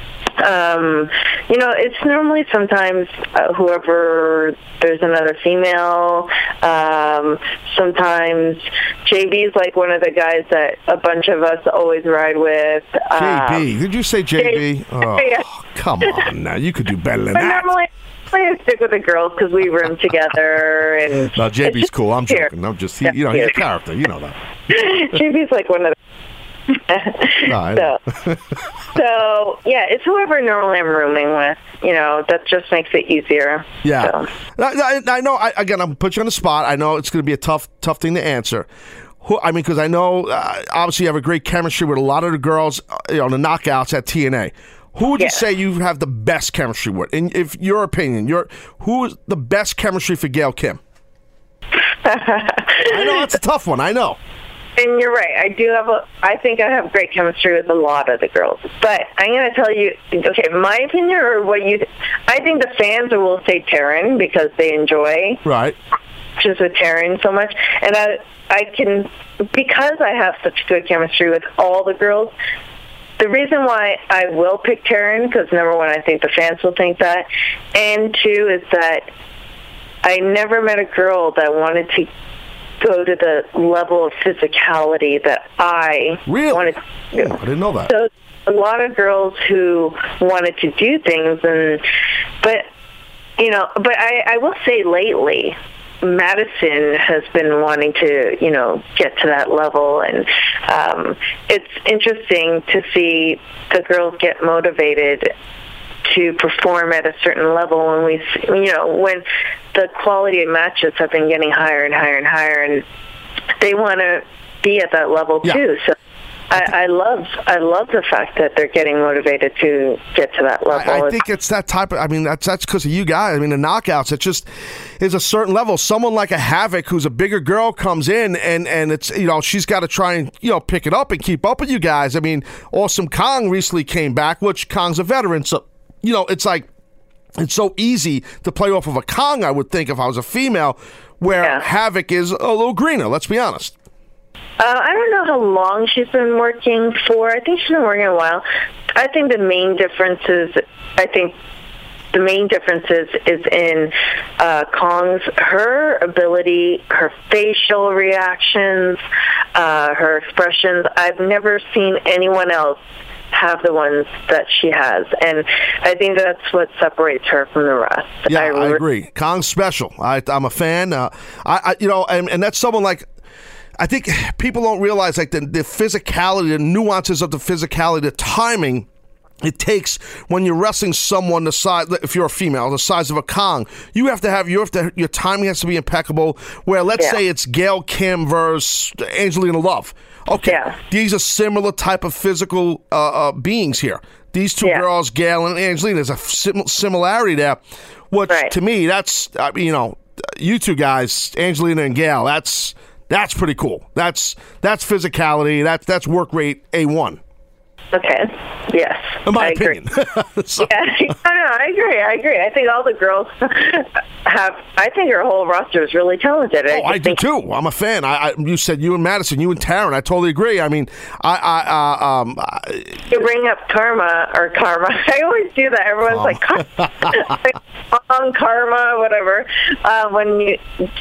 Um, you know, it's normally sometimes uh, whoever, there's another female. Um, sometimes J B's like one of the guys that a bunch of us always ride with. Um, J B. Did you say J B? Oh, yeah. come on now. You could do better than But that. normally I stick with the girls because we room together. And No, J B's it's cool. I'm here. joking. I'm just, he, you know, he's a character. You know that. J B's like one of the No, I- so, so yeah, it's whoever normally I'm rooming with. You know, that just makes it easier. Yeah, So. I, I, I know. I, again, I'm gonna put you on the spot. I know it's going to be a tough, tough thing to answer. Who, I mean, because I know uh, obviously you have a great chemistry with a lot of the girls, uh, you know, the knockouts at T N A. Who would you Yeah. say you have the best chemistry with? In if your opinion, your who is the best chemistry for Gail Kim? I know that's a tough one. I know. And you're right. I do have a. I think I have great chemistry with a lot of the girls. But I'm going to tell you. Okay, my opinion or what you. I think the fans will say Taryn because they enjoy Right. just with Taryn so much, and I I can because I have such good chemistry with all the girls. The reason why I will pick Taryn, because number one, I think the fans will think that, and two is that I never met a girl that wanted to go to the level of physicality that I Really? wanted to do. Oh, I didn't know that. So a lot of girls who wanted to do things, and but you know, but I, I will say lately, Madison has been wanting to, you know, get to that level, and um, it's interesting to see the girls get motivated to perform at a certain level when we, you know, when the quality of matches have been getting higher and higher and higher, and they want to be at that level yeah. too. So I, I love, I love the fact that they're getting motivated to get to that level. I, I think it's that type of. I mean, that's that's because of you guys. I mean, the knockouts. It just is a certain level. Someone like a Havoc, who's a bigger girl, comes in and and it's, you know, she's got to try and, you know, pick it up and keep up with you guys. I mean, Awesome Kong recently came back, which Kong's a veteran, so you know, it's like it's so easy to play off of a Kong. I would think if I was a female, where yeah. Havoc is a little greener. Let's be honest. Uh, I don't know how long she's been working for. I think she's been working a while. I think the main difference is, I think the main difference is, is in uh, Kong's, her ability, her facial reactions, uh, her expressions. I've never seen anyone else have the ones that she has, and I think that's what separates her from the rest. Yeah, I, I, I agree. Kong's special. I, I'm a fan. Uh, I, I, you know, and, and that's someone like. I think people don't realize like the, the physicality, the nuances of the physicality, the timing it takes when you're wrestling someone the size, if you're a female, the size of a Kong. You have to have, you have to, your timing has to be impeccable. Where let's yeah. say it's Gail Kim versus Angelina Love. Okay, yeah. these are similar type of physical uh, uh, beings here. These two yeah. girls, Gail and Angelina, there's a sim- similarity there. Which right. to me, that's I mean, you know, you two guys, Angelina and Gail, that's. That's pretty cool. That's that's physicality. That's that's work rate A one. Okay. Yes. In my I opinion. so. Yeah. No, no, I agree. I agree. I think all the girls have. I think her whole roster is really talented. Oh, I, I do think- too. I'm a fan. I, I you said you and Madison, you and Taryn. I totally agree. I mean, I, I uh, um. I, you bring up Karma or Karma. I always do that. Everyone's um. like, Kong, Karma, whatever. Uh, when you.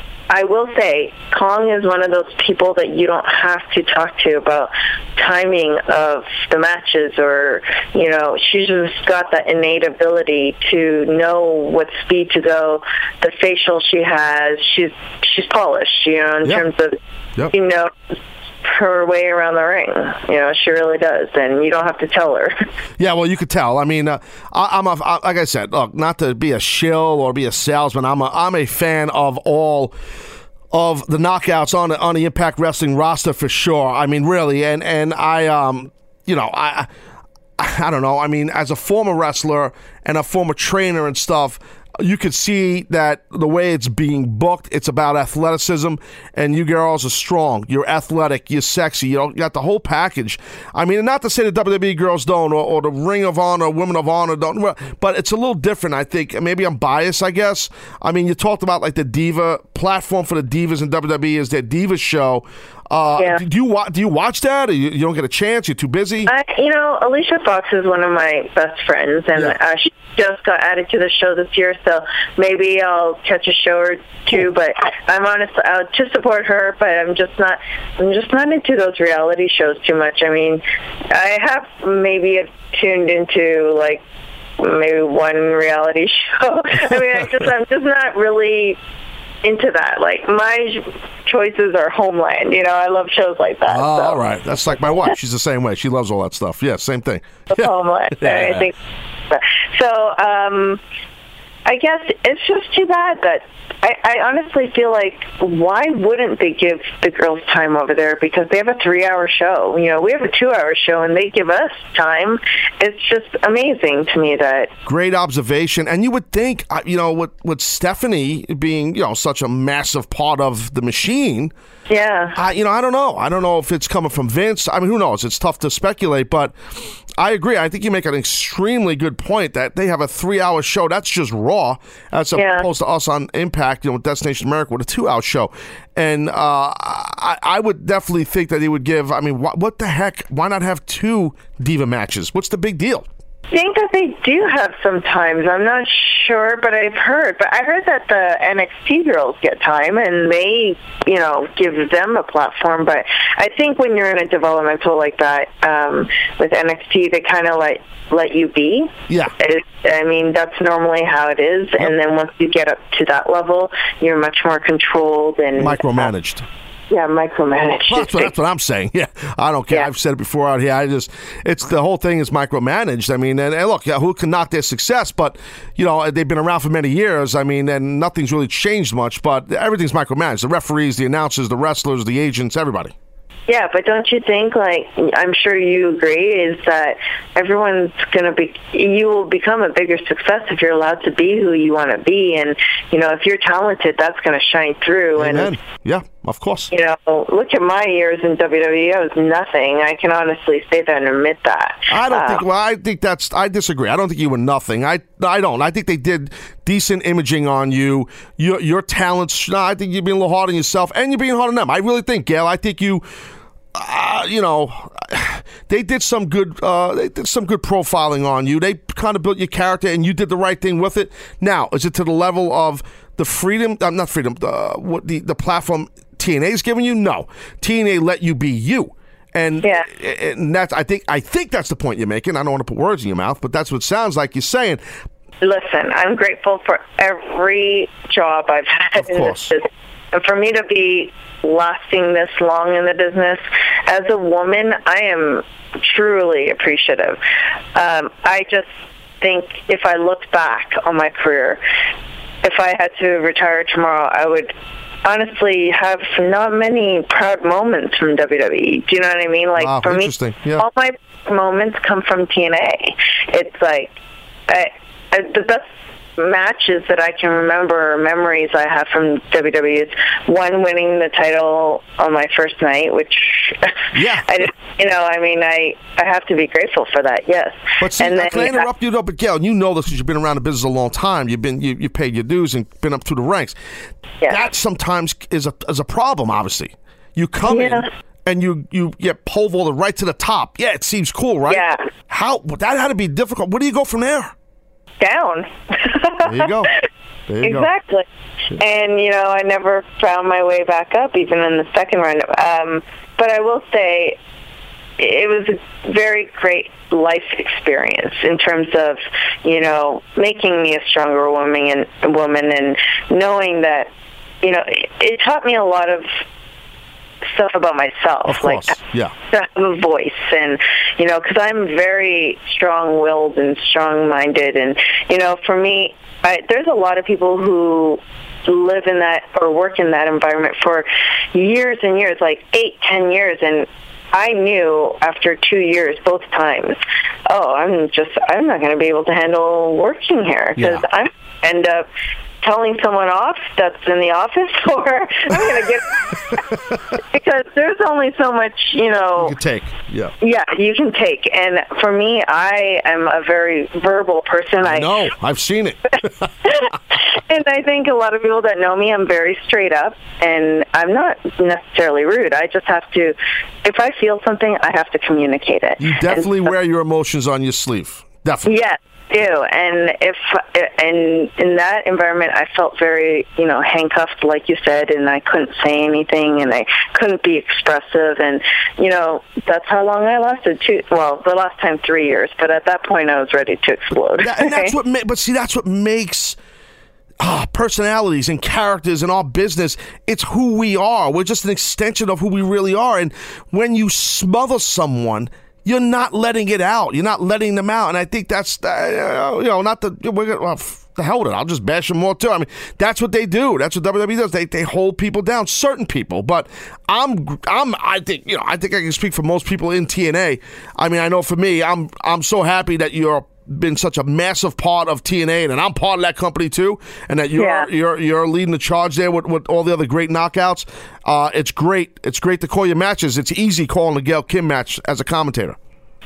I will say, Kong is one of those people that you don't have to talk to about timing of the matches, or, you know, she's just got that innate ability to know what speed to go, the facial she has, she's she's polished, you know, in yep. terms of, yep. you know, her way around the ring. You know, she really does, and you don't have to tell her. Yeah, well, you could tell. I mean, uh, I, I'm a, I, like I said, look, not to be a shill or be a salesman, I'm a, I'm a fan of all of the knockouts on the, on the Impact Wrestling roster for sure. I mean, really, and and I, um, you know, I, I don't know. I mean, as a former wrestler and a former trainer and stuff, you could see that the way it's being booked, it's about athleticism, and you girls are strong. You're athletic. You're sexy. You know, you got the whole package. I mean, not to say the W W E girls don't, or, or the Ring of Honor, Women of Honor don't, but it's a little different, I think. Maybe I'm biased, I guess. I mean, you talked about like the Diva platform for the Divas in W W E is their Diva show. Uh, yeah. Do you wa- do you watch that, or you, you don't get a chance? You're too busy. I, you know, Alicia Fox is one of my best friends, and yeah. uh, she just got added to the show this year, so maybe I'll catch a show or two. But I'm honest, I'll to support her, but I'm just not. I'm just not into those reality shows too much. I mean, I have maybe tuned into like maybe one reality show. I mean, I just I'm just not really into that. Like, my choices are Homeland. You know, I love shows like that. Oh, so. All right. That's like my wife. She's the same way. She loves all that stuff. Yeah, same thing. Homeland. Yeah. I think. So, um, I guess it's just too bad that I, I honestly feel like, why wouldn't they give the girls time over there? Because they have a three-hour show. You know, we have a two-hour show, and they give us time. It's just amazing to me that... Great observation. And you would think, you know, with, with Stephanie being, you know, such a massive part of the machine... Yeah. I, you know, I don't know. I don't know if it's coming from Vince. I mean, who knows? It's tough to speculate, but I agree. I think you make an extremely good point that they have a three-hour show. That's just Raw, as yeah. opposed to us on Impact, you know, with Destination America with a two-hour show. And uh, I, I would definitely think that they would give, I mean, what, what the heck? Why not have two Diva matches? What's the big deal? I think that they do have sometimes. I'm not sure, but I've heard. But I heard that the N X T girls get time, and they, you know, give them a platform. But I think when you're in a developmental like that, um, with N X T, they kind of let let you be. Yeah. It, I mean, that's normally how it is. Yep. And then once you get up to that level, you're much more controlled and micromanaged. Uh, Yeah, micromanaged. Well, that's, what, that's what I'm saying. Yeah, I don't care. Yeah. I've said it before out here. I just, it's the whole thing is micromanaged. I mean, and, and look, yeah, who can knock their success? But, you know, they've been around for many years. I mean, and nothing's really changed much, but everything's micromanaged. The referees, the announcers, the wrestlers, the agents, everybody. Yeah, but don't you think, like, I'm sure you agree, is that everyone's going to be, you will become a bigger success if you're allowed to be who you want to be. And, you know, if you're talented, that's going to shine through. Amen. And, yeah, of course. You know, look at my years in W W E. I was nothing. I can honestly say that and admit that. I don't uh, think, well, I think that's, I disagree. I don't think you were nothing. I I don't. I think they did decent imaging on you. Your, your talents, no, I think you're being a little hard on yourself, and you're being hard on them. I really think, Gail, I think you... Uh, you know, they did some good. Uh, they did some good profiling on you. They kind of built your character, and you did the right thing with it. Now, is it to the level of the freedom? Uh, not freedom. Uh, what the the platform T N A's giving you? No, T N A let you be you, and yeah. and that's. I think. I think that's the point you're making. I don't want to put words in your mouth, but that's what it sounds like you're saying. Listen, I'm grateful for every job I've had of in course. this business. And for me to be lasting this long in the business, as a woman, I am truly appreciative. Um, I just think if I looked back on my career, if I had to retire tomorrow, I would honestly have not many proud moments from W W E. Do you know what I mean? Like, wow, for me, yeah. all my moments come from T N A. It's like, I, I, the best matches that I can remember, memories I have from W W E is one, winning the title on my first night, which yeah, I just, you know, I mean, I, I have to be grateful for that. Yes, but see, and then, can I interrupt you though? But Gail, you know this because you've been around the business a long time. You've been you you paid your dues and been up through the ranks. Yeah. That sometimes is a is a problem. Obviously, you come yeah. in. And you, you get pole vaulted right to the top. Yeah, it seems cool, right? Yeah. How that had to be difficult. Where do you go from there? Down. There you go. There you exactly. go. And, you know, I never found my way back up, even in the second round. Um, but I will say it was a very great life experience in terms of, you know, making me a stronger woman and, woman and knowing that, you know, it, it taught me a lot of stuff about myself, of course. like yeah. to have a voice, and you know, because I'm very strong-willed and strong-minded, and you know, for me, I, there's a lot of people who live in that or work in that environment for years and years, like eight, ten years, and I knew after two years, both times, oh, I'm just, I'm not going to be able to handle working here because yeah. I'm end up telling someone off that's in the office, or I'm going to get because there's only so much, you know. You can take, yeah. Yeah, you can take. And for me, I am a very verbal person. I know. I've seen it. And I think a lot of people that know me, I'm very straight up, and I'm not necessarily rude. I just have to, if I feel something, I have to communicate it. You definitely and, wear your emotions on your sleeve. Definitely. Yes. Do and if and in that environment I felt very, you know, handcuffed, like you said, and I couldn't say anything and I couldn't be expressive, and you know, that's how long I lasted. Two well the last time three years, but at that point I was ready to explode. That, and that's what ma- but see that's what makes ah, personalities and characters in our business. It's who we are. We're just an extension of who we really are, and when you smother someone, you're not letting it out. You're not letting them out. And I think that's, uh, you know, not the, we're gonna, well, the hell with it. I'll just bash them more too. I mean, that's what they do. That's what W W E does. They they hold people down, certain people. But I'm, I'm, I think, you know, I think I can speak for most people in T N A. I mean, I know for me, I'm, I'm so happy that you're been such a massive part of T N A, and I'm part of that company too, and that you're yeah. you're you're leading the charge there with, with all the other great knockouts. Uh, it's great. It's great to call your matches. It's easy calling the Gail Kim match as a commentator.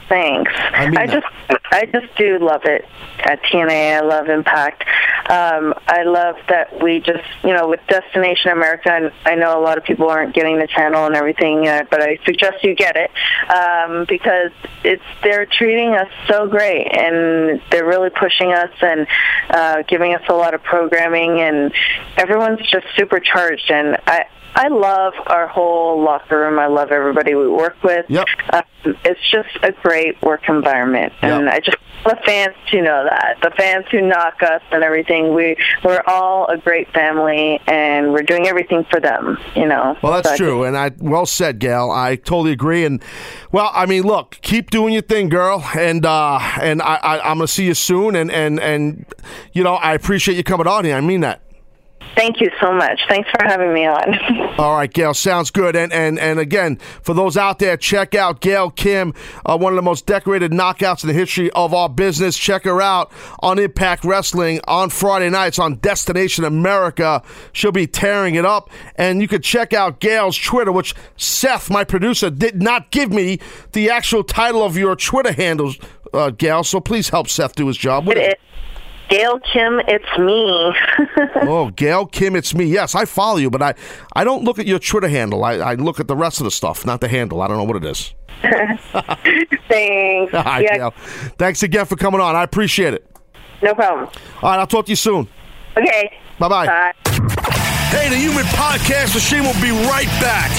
Thanks. I mean I just, I just do love it at T N A. I love Impact. Um, I love that we just, you know, with Destination America, and I know a lot of people aren't getting the channel and everything, uh, but I suggest you get it um, because it's they're treating us so great, and they're really pushing us and uh, giving us a lot of programming, and everyone's just supercharged. And I. I love our whole locker room. I love everybody we work with. Yep. Um, it's just a great work environment, and yep. I just want the fans to know that. The fans who knock us and everything, we, we're all a great family, and we're doing everything for them, you know. Well, that's so true, and I well said, Gail. I totally agree. And, well, I mean, look, keep doing your thing, girl, and uh, and I, I, I'm going to see you soon, and, and, and, you know, I appreciate you coming on here. I mean that. Thank you so much. Thanks for having me on. All right, Gail, sounds good. And and and again, for those out there, check out Gail Kim, uh, one of the most decorated knockouts in the history of our business. Check her out on Impact Wrestling on Friday nights on Destination America. She'll be tearing it up. And you can check out Gail's Twitter, which Seth, my producer, did not give me the actual title of your Twitter handles, uh, Gail. So please help Seth do his job. What it is. Gail Kim, it's me. Oh, Gail Kim, it's me. Yes, I follow you, but I, I don't look at your Twitter handle. I, I look at the rest of the stuff, not the handle. I don't know what it is. Thanks. All right, yeah. Gail. Thanks again for coming on. I appreciate it. No problem. All right, I'll talk to you soon. Okay. Bye-bye. Bye. Hey, the Human Podcast Machine will be right back.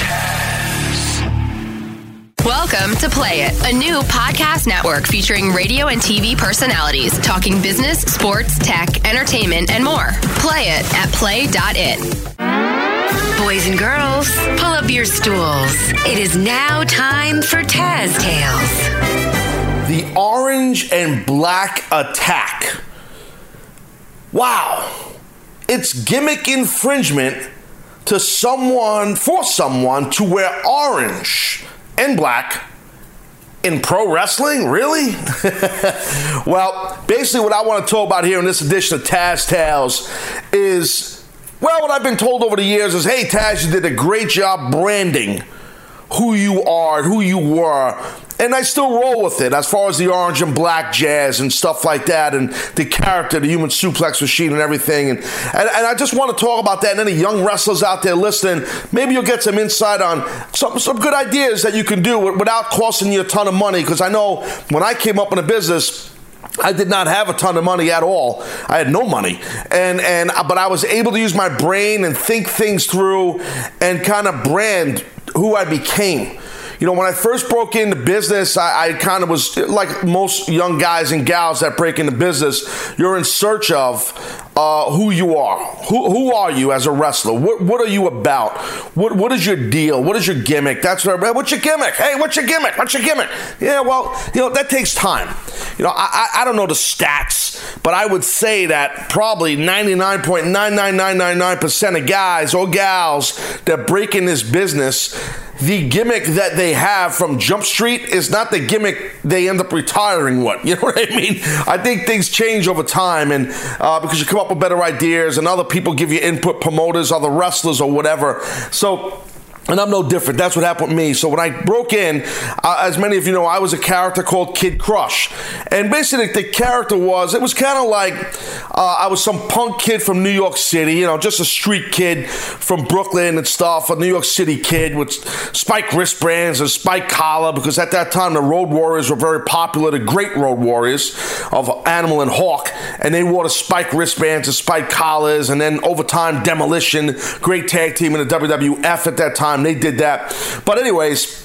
Welcome to Play It, a new podcast network featuring radio and T V personalities talking business, sports, tech, entertainment, and more. Play it at play dot it. Boys and girls, pull up your stools. It is now time for Taz Tales. The Orange and Black Attack. Wow. It's gimmick infringement to someone, for someone to wear orange and black in pro wrestling? Really? Well, basically what I want to talk about here in this edition of Taz Tales is, well, what I've been told over the years is, hey, Taz, you did a great job branding who you are, who you were. And I still roll with it as far as the orange and black jazz and stuff like that, and the character, the human suplex machine and everything. And, and, and I just want to talk about that. And any young wrestlers out there listening, maybe you'll get some insight on some, some good ideas that you can do without costing you a ton of money. Because I know when I came up in the business, I did not have a ton of money at all. I had no money. And and but I was able to use my brain and think things through and kind of brand who I became. You know, when I first broke into business, I, I kind of was like most young guys and gals that break into business. You're in search of uh, who you are. Who who are you as a wrestler? What what are you about? What what is your deal? What is your gimmick? That's what I, what's your gimmick? Hey, what's your gimmick? What's your gimmick? Yeah, well, you know, that takes time. You know, I I, I don't know the stats, but I would say that probably ninety-nine point nine nine nine nine nine percent of guys or gals that break in this business, the gimmick that they have from Jump Street is not the gimmick they end up retiring with. You know what I mean? I think things change over time, and uh, because you come up with better ideas and other people give you input, promoters, other wrestlers or whatever. So, and I'm no different. That's what happened with me. So when I broke in, uh, as many of you know, I was a character called Kid Crush. And basically the character was, it was kind of like uh, I was some punk kid from New York City, you know, just a street kid from Brooklyn and stuff, a New York City kid with spike wristbands and spike collar, because at that time the Road Warriors were very popular, the great Road Warriors of Animal and Hawk. And they wore the spike wristbands and spike collars. And then over time, Demolition, great tag team in the W W F at that time. They did that. But anyways,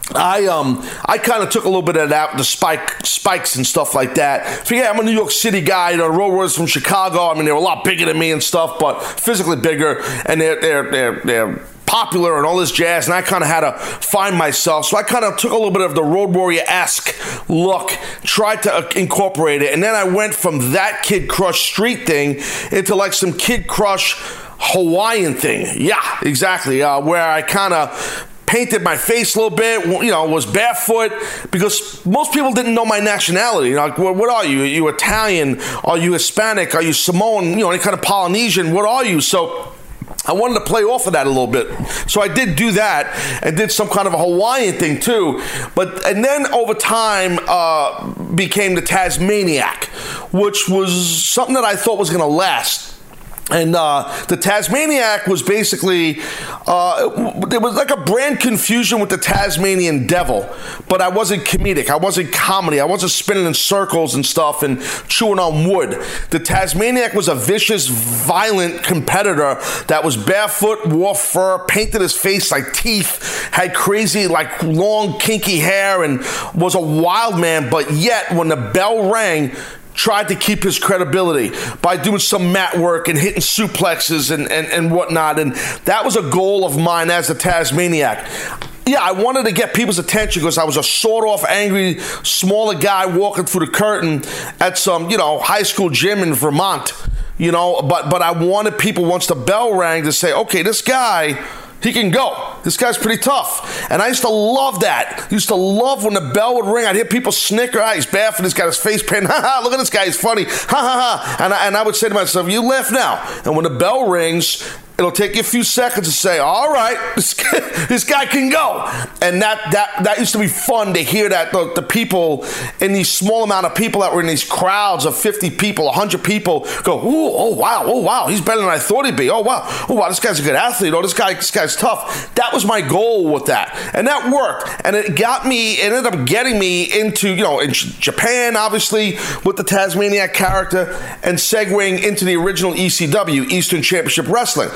I um I kind of took a little bit of that, the spike spikes and stuff like that. Forget, I'm a New York City guy. You know, Road Warriors from Chicago. I mean, they're a lot bigger than me and stuff, but physically bigger, and they're they're they're they're popular and all this jazz, and I kind of had to find myself. So I kind of took a little bit of the Road Warrior-esque look, tried to incorporate it, and then I went from that Kid Crush street thing into like some Kid Crush Hawaiian thing. Yeah, exactly. Uh, where I kind of painted my face a little bit, you know, was barefoot, because most people didn't know my nationality. You know, like, what, what are you? Are you Italian? Are you Hispanic? Are you Samoan? You know, any kind of Polynesian? What are you? So I wanted to play off of that a little bit. So I did do that and did some kind of a Hawaiian thing too. But and then over time uh, became the Tasmaniac, which was something that I thought was going to last. And uh, the Tasmaniac was basically, uh, there was like a brand confusion with the Tasmanian Devil, but I wasn't comedic. I wasn't comedy. I wasn't spinning in circles and stuff and chewing on wood. The Tasmaniac was a vicious, violent competitor that was barefoot, wore fur, painted his face like teeth, had crazy, like long, kinky hair, and was a wild man, but yet when the bell rang, tried to keep his credibility by doing some mat work and hitting suplexes and, and, and whatnot. And that was a goal of mine as a Tasmaniac. Yeah, I wanted to get people's attention because I was a sawed-off, angry, smaller guy walking through the curtain at some, you know, high school gym in Vermont, you know, but, but I wanted people, once the bell rang, to say, okay, this guy, he can go. This guy's pretty tough. And I used to love that. I used to love when the bell would ring. I'd hear people snicker. Ah, he's barefoot. He's got his face painted. Ha ha, look at this guy. He's funny. Ha ha ha. And I, and I would say to myself, you laugh now. And when the bell rings, it'll take you a few seconds to say, all right, this guy, this guy can go. And that that that used to be fun to hear that the, the people in these small amount of people that were in these crowds of fifty people, one hundred people go, ooh, oh, wow, oh, wow, he's better than I thought he'd be. Oh, wow, oh, wow, this guy's a good athlete. Oh, this guy, this guy's tough. That was my goal with that. And that worked. And it got me, it ended up getting me into, you know, in Japan, obviously, with the Tasmaniac character, and segueing into the original E C W, Eastern Championship Wrestling.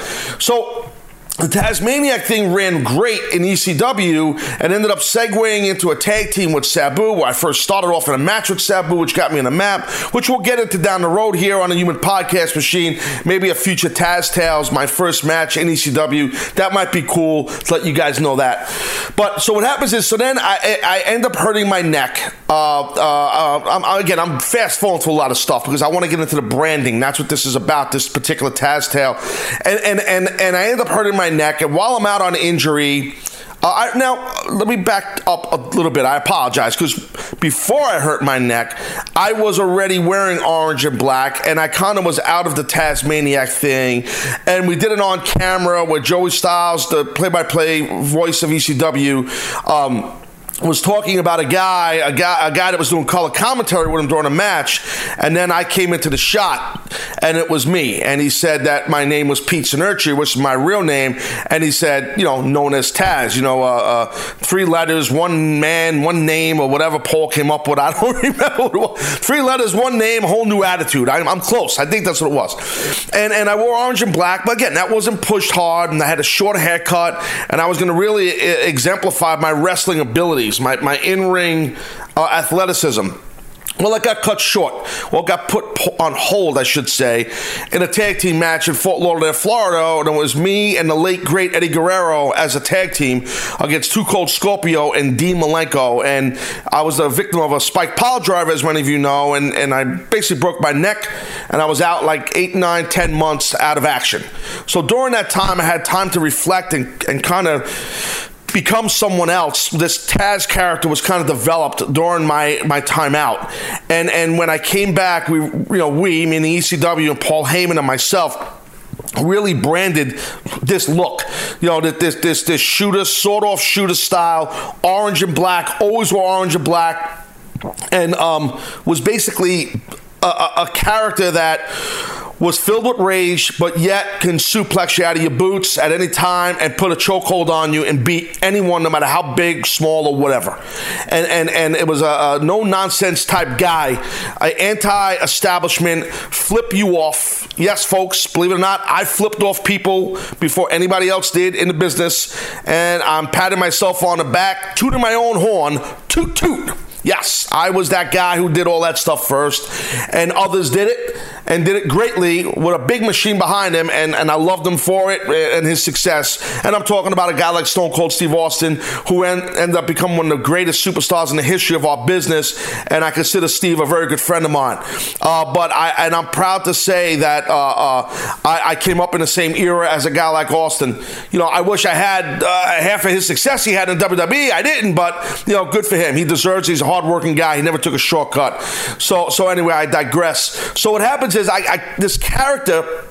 So the Tasmaniac thing ran great in E C W and ended up segueing into a tag team with Sabu, where I first started off in a match with Sabu, which got me in a map, which we'll get into down the road here on the Human Podcast Machine. Maybe a future Taz Tales, my first match in E C W. That might be cool to let you guys know that. But so what happens is, so then I, I end up hurting my neck. Uh, uh, uh, I'm, again, I'm fast forwarding through a lot of stuff because I want to get into the branding. That's what this is about, this particular Taz Tale. And, and, and, and I end up hurting my neck, and while I'm out on injury, uh, I, now let me back up a little bit. I apologize, because before I hurt my neck, I was already wearing orange and black, and I kind of was out of the Tasmaniac thing, and we did it on camera with Joey Styles, the play-by-play voice of E C W, um, was talking about a guy, a guy, a guy that was doing color commentary with him during a match, and then I came into the shot, and it was me, and he said that my name was Pete Sinerci, which is my real name, and he said, you know, known as Taz, you know, uh, uh, three letters, one man, one name, or whatever Paul came up with. I don't remember what it was. Three letters, one name, whole new attitude. I, I'm close. I think that's what it was. And and I wore orange and black, but again, that wasn't pushed hard, and I had a short haircut, and I was going to really exemplify my wrestling abilities. My, my in-ring uh, athleticism. Well, it got cut short. Well, it got put on hold, I should say, in a tag team match in Fort Lauderdale, Florida. And it was me and the late, great Eddie Guerrero as a tag team against Too Cold Scorpio and Dean Malenko. And I was the victim of a spike pile driver, as many of you know, and, and I basically broke my neck, and I was out like eight, nine, ten months out of action. So during that time, I had time to reflect and, and kind of become someone else. This Taz character was kind of developed during my, my time out. And and when I came back, we, you know, we, meaning E C W and Paul Heyman and myself, really branded this look, you know, this this this shooter, sort of shooter style, orange and black, always wore orange and black, and um, was basically a, a, a character that was filled with rage, but yet can suplex you out of your boots at any time and put a chokehold on you and beat anyone, no matter how big, small, or whatever. And and and it was a, a no-nonsense type guy, an anti-establishment, flip you off. Yes, folks, believe it or not, I flipped off people before anybody else did in the business, and I'm patting myself on the back, tooting my own horn, toot toot. Yes, I was that guy who did all that stuff first, and others did it, and did it greatly with a big machine behind him, and, and I loved him for it and his success. And I'm talking about a guy like Stone Cold Steve Austin, who en- ended up becoming one of the greatest superstars in the history of our business, and I consider Steve a very good friend of mine. Uh, but I and I'm proud to say that uh, uh, I, I came up in the same era as a guy like Austin. You know, I wish I had uh, half of his success he had in W W E. I didn't, but you know, good for him. He deserves. He's a hard-working guy. He never took a shortcut. So, so anyway, I digress. So what happens is, I, I this character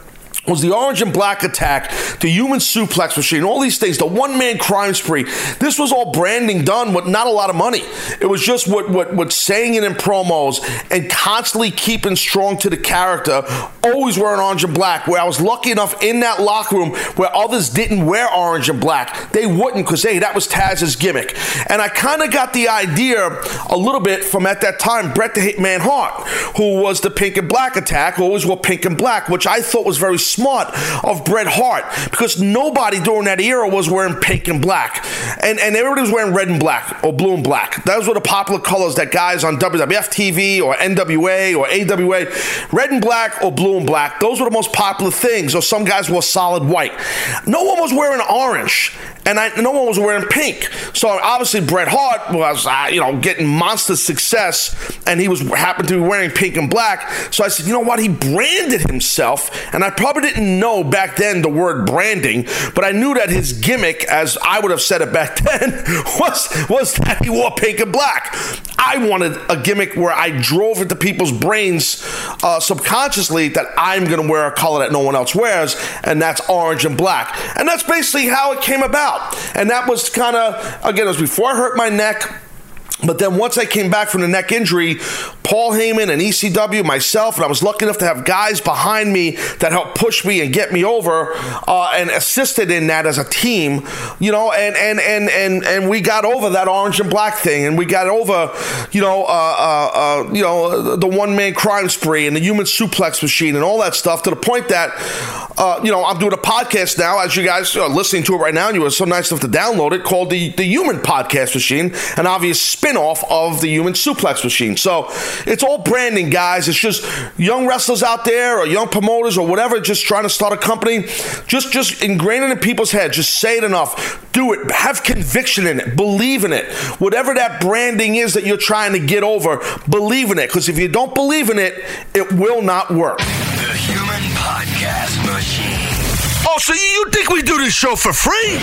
was the Orange and Black Attack, the Human Suplex Machine, all these things, the one-man crime spree. This was all branding done with not a lot of money. It was just what, what, what saying it in promos and constantly keeping strong to the character, always wearing orange and black, where I was lucky enough in that locker room where others didn't wear orange and black. They wouldn't because, hey, that was Taz's gimmick. And I kind of got the idea a little bit from, at that time, Bret the Hitman Hart, who was the Pink and Black Attack, who always wore pink and black, which I thought was very smart of Bret Hart, because nobody during that era was wearing pink and black, and and everybody was wearing red and black or blue and black. Those were the popular colors that guys on W W F T V or N W A or A W A, red and black or blue and black. Those were the most popular things. Or some guys wore solid white. No one was wearing orange, and I, no one was wearing pink. So obviously Bret Hart was uh, you know getting monster success, and he was happened to be wearing pink and black. So I said, you know what? He branded himself, and I probably didn't know back then the word branding, but I knew that his gimmick, as I would have said it back then, was was that he wore pink and black. I wanted a gimmick where I drove into people's brains uh, subconsciously that I'm going to wear a color that no one else wears, and that's orange and black. And that's basically how it came about. And that was kind of, again, it was before I hurt my neck. But then once I came back from the neck injury, Paul Heyman and E C W, myself, and I was lucky enough to have guys behind me that helped push me and get me over uh, and assisted in that as a team, you know, and and and and and we got over that orange and black thing, and we got over, you know, uh, uh, uh, you know, the one-man crime spree and the Human Suplex Machine and all that stuff, to the point that, uh, you know, I'm doing a podcast now, as you guys are listening to it right now, and you were so nice enough to download it, called the, the Human Podcast Machine, an obvious spin-off of the Human Suplex Machine. So it's all branding, guys. It's just young wrestlers out there or young promoters or whatever, just trying to start a company. Just just ingrain it in people's heads. Just say it enough. Do it. Have conviction in it. Believe in it. Whatever that branding is that you're trying to get over, believe in it. Because if you don't believe in it, it will not work. The Human Podcast Machine. Oh, so you think we do this show for free?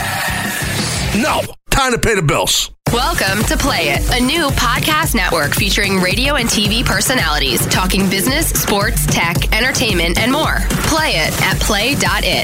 No. Time to pay the bills. Welcome to Play It, a new podcast network featuring radio and T V personalities talking business, sports, tech, entertainment, and more. Play it at play dot it.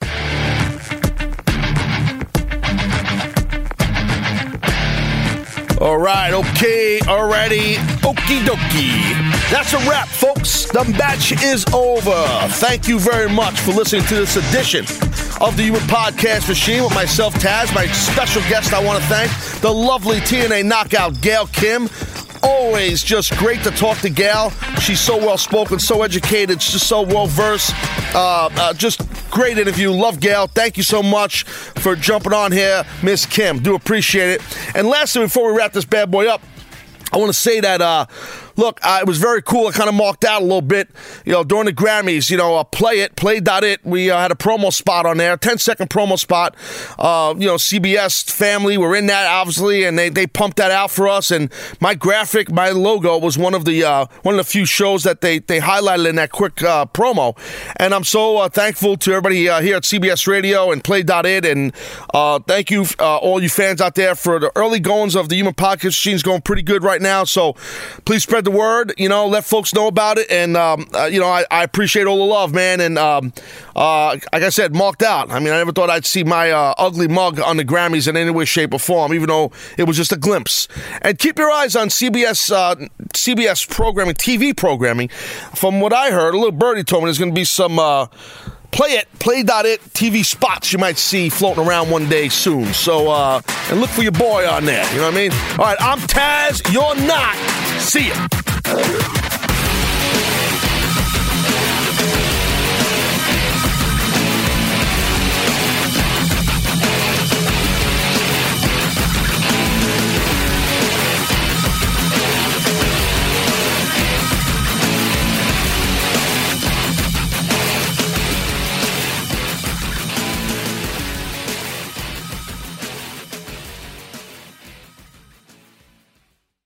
All right, okay, alrighty, okie dokie. That's a wrap, folks. The match is over. Thank you very much for listening to this edition of the Human Podcast Machine with myself, Taz. My special guest I want to thank, the lovely T N A knockout Gail Kim. Always just great to talk to Gail. She's so well-spoken, so educated, she's just so well-versed. Uh, uh, just great interview. Love Gail. Thank you so much for jumping on here, Miss Kim. Do appreciate it. And lastly, before we wrap this bad boy up, I want to say that, uh, look, uh, it was very cool. I kind of marked out a little bit, you know, during the Grammys, you know, uh, Play It, play dot it. We uh, had a promo spot on there, ten-second promo spot. Uh, you know, C B S family were in that, obviously, and they, they pumped that out for us. And my graphic, my logo was one of the uh, one of the few shows that they, they highlighted in that quick uh, promo. And I'm so uh, thankful to everybody uh, here at C B S Radio and play dot it. And uh, thank you, uh, all you fans out there, for the early goings of the Human Podcast Machine's going pretty good right now. So please spread the word, you know, let folks know about it. And, um, uh, you know, I, I appreciate all the love, man. And, um, uh, like I said, marked out. I mean, I never thought I'd see my uh, ugly mug on the Grammys in any way, shape, or form, even though it was just a glimpse. And keep your eyes on C B S uh, C B S programming, T V programming. From what I heard, a little birdie told me there's going to be some uh, Play It, play dot it T V spots you might see floating around one day soon. So, uh, and look for your boy on there. You know what I mean? All right, I'm Taz. You're not. See ya.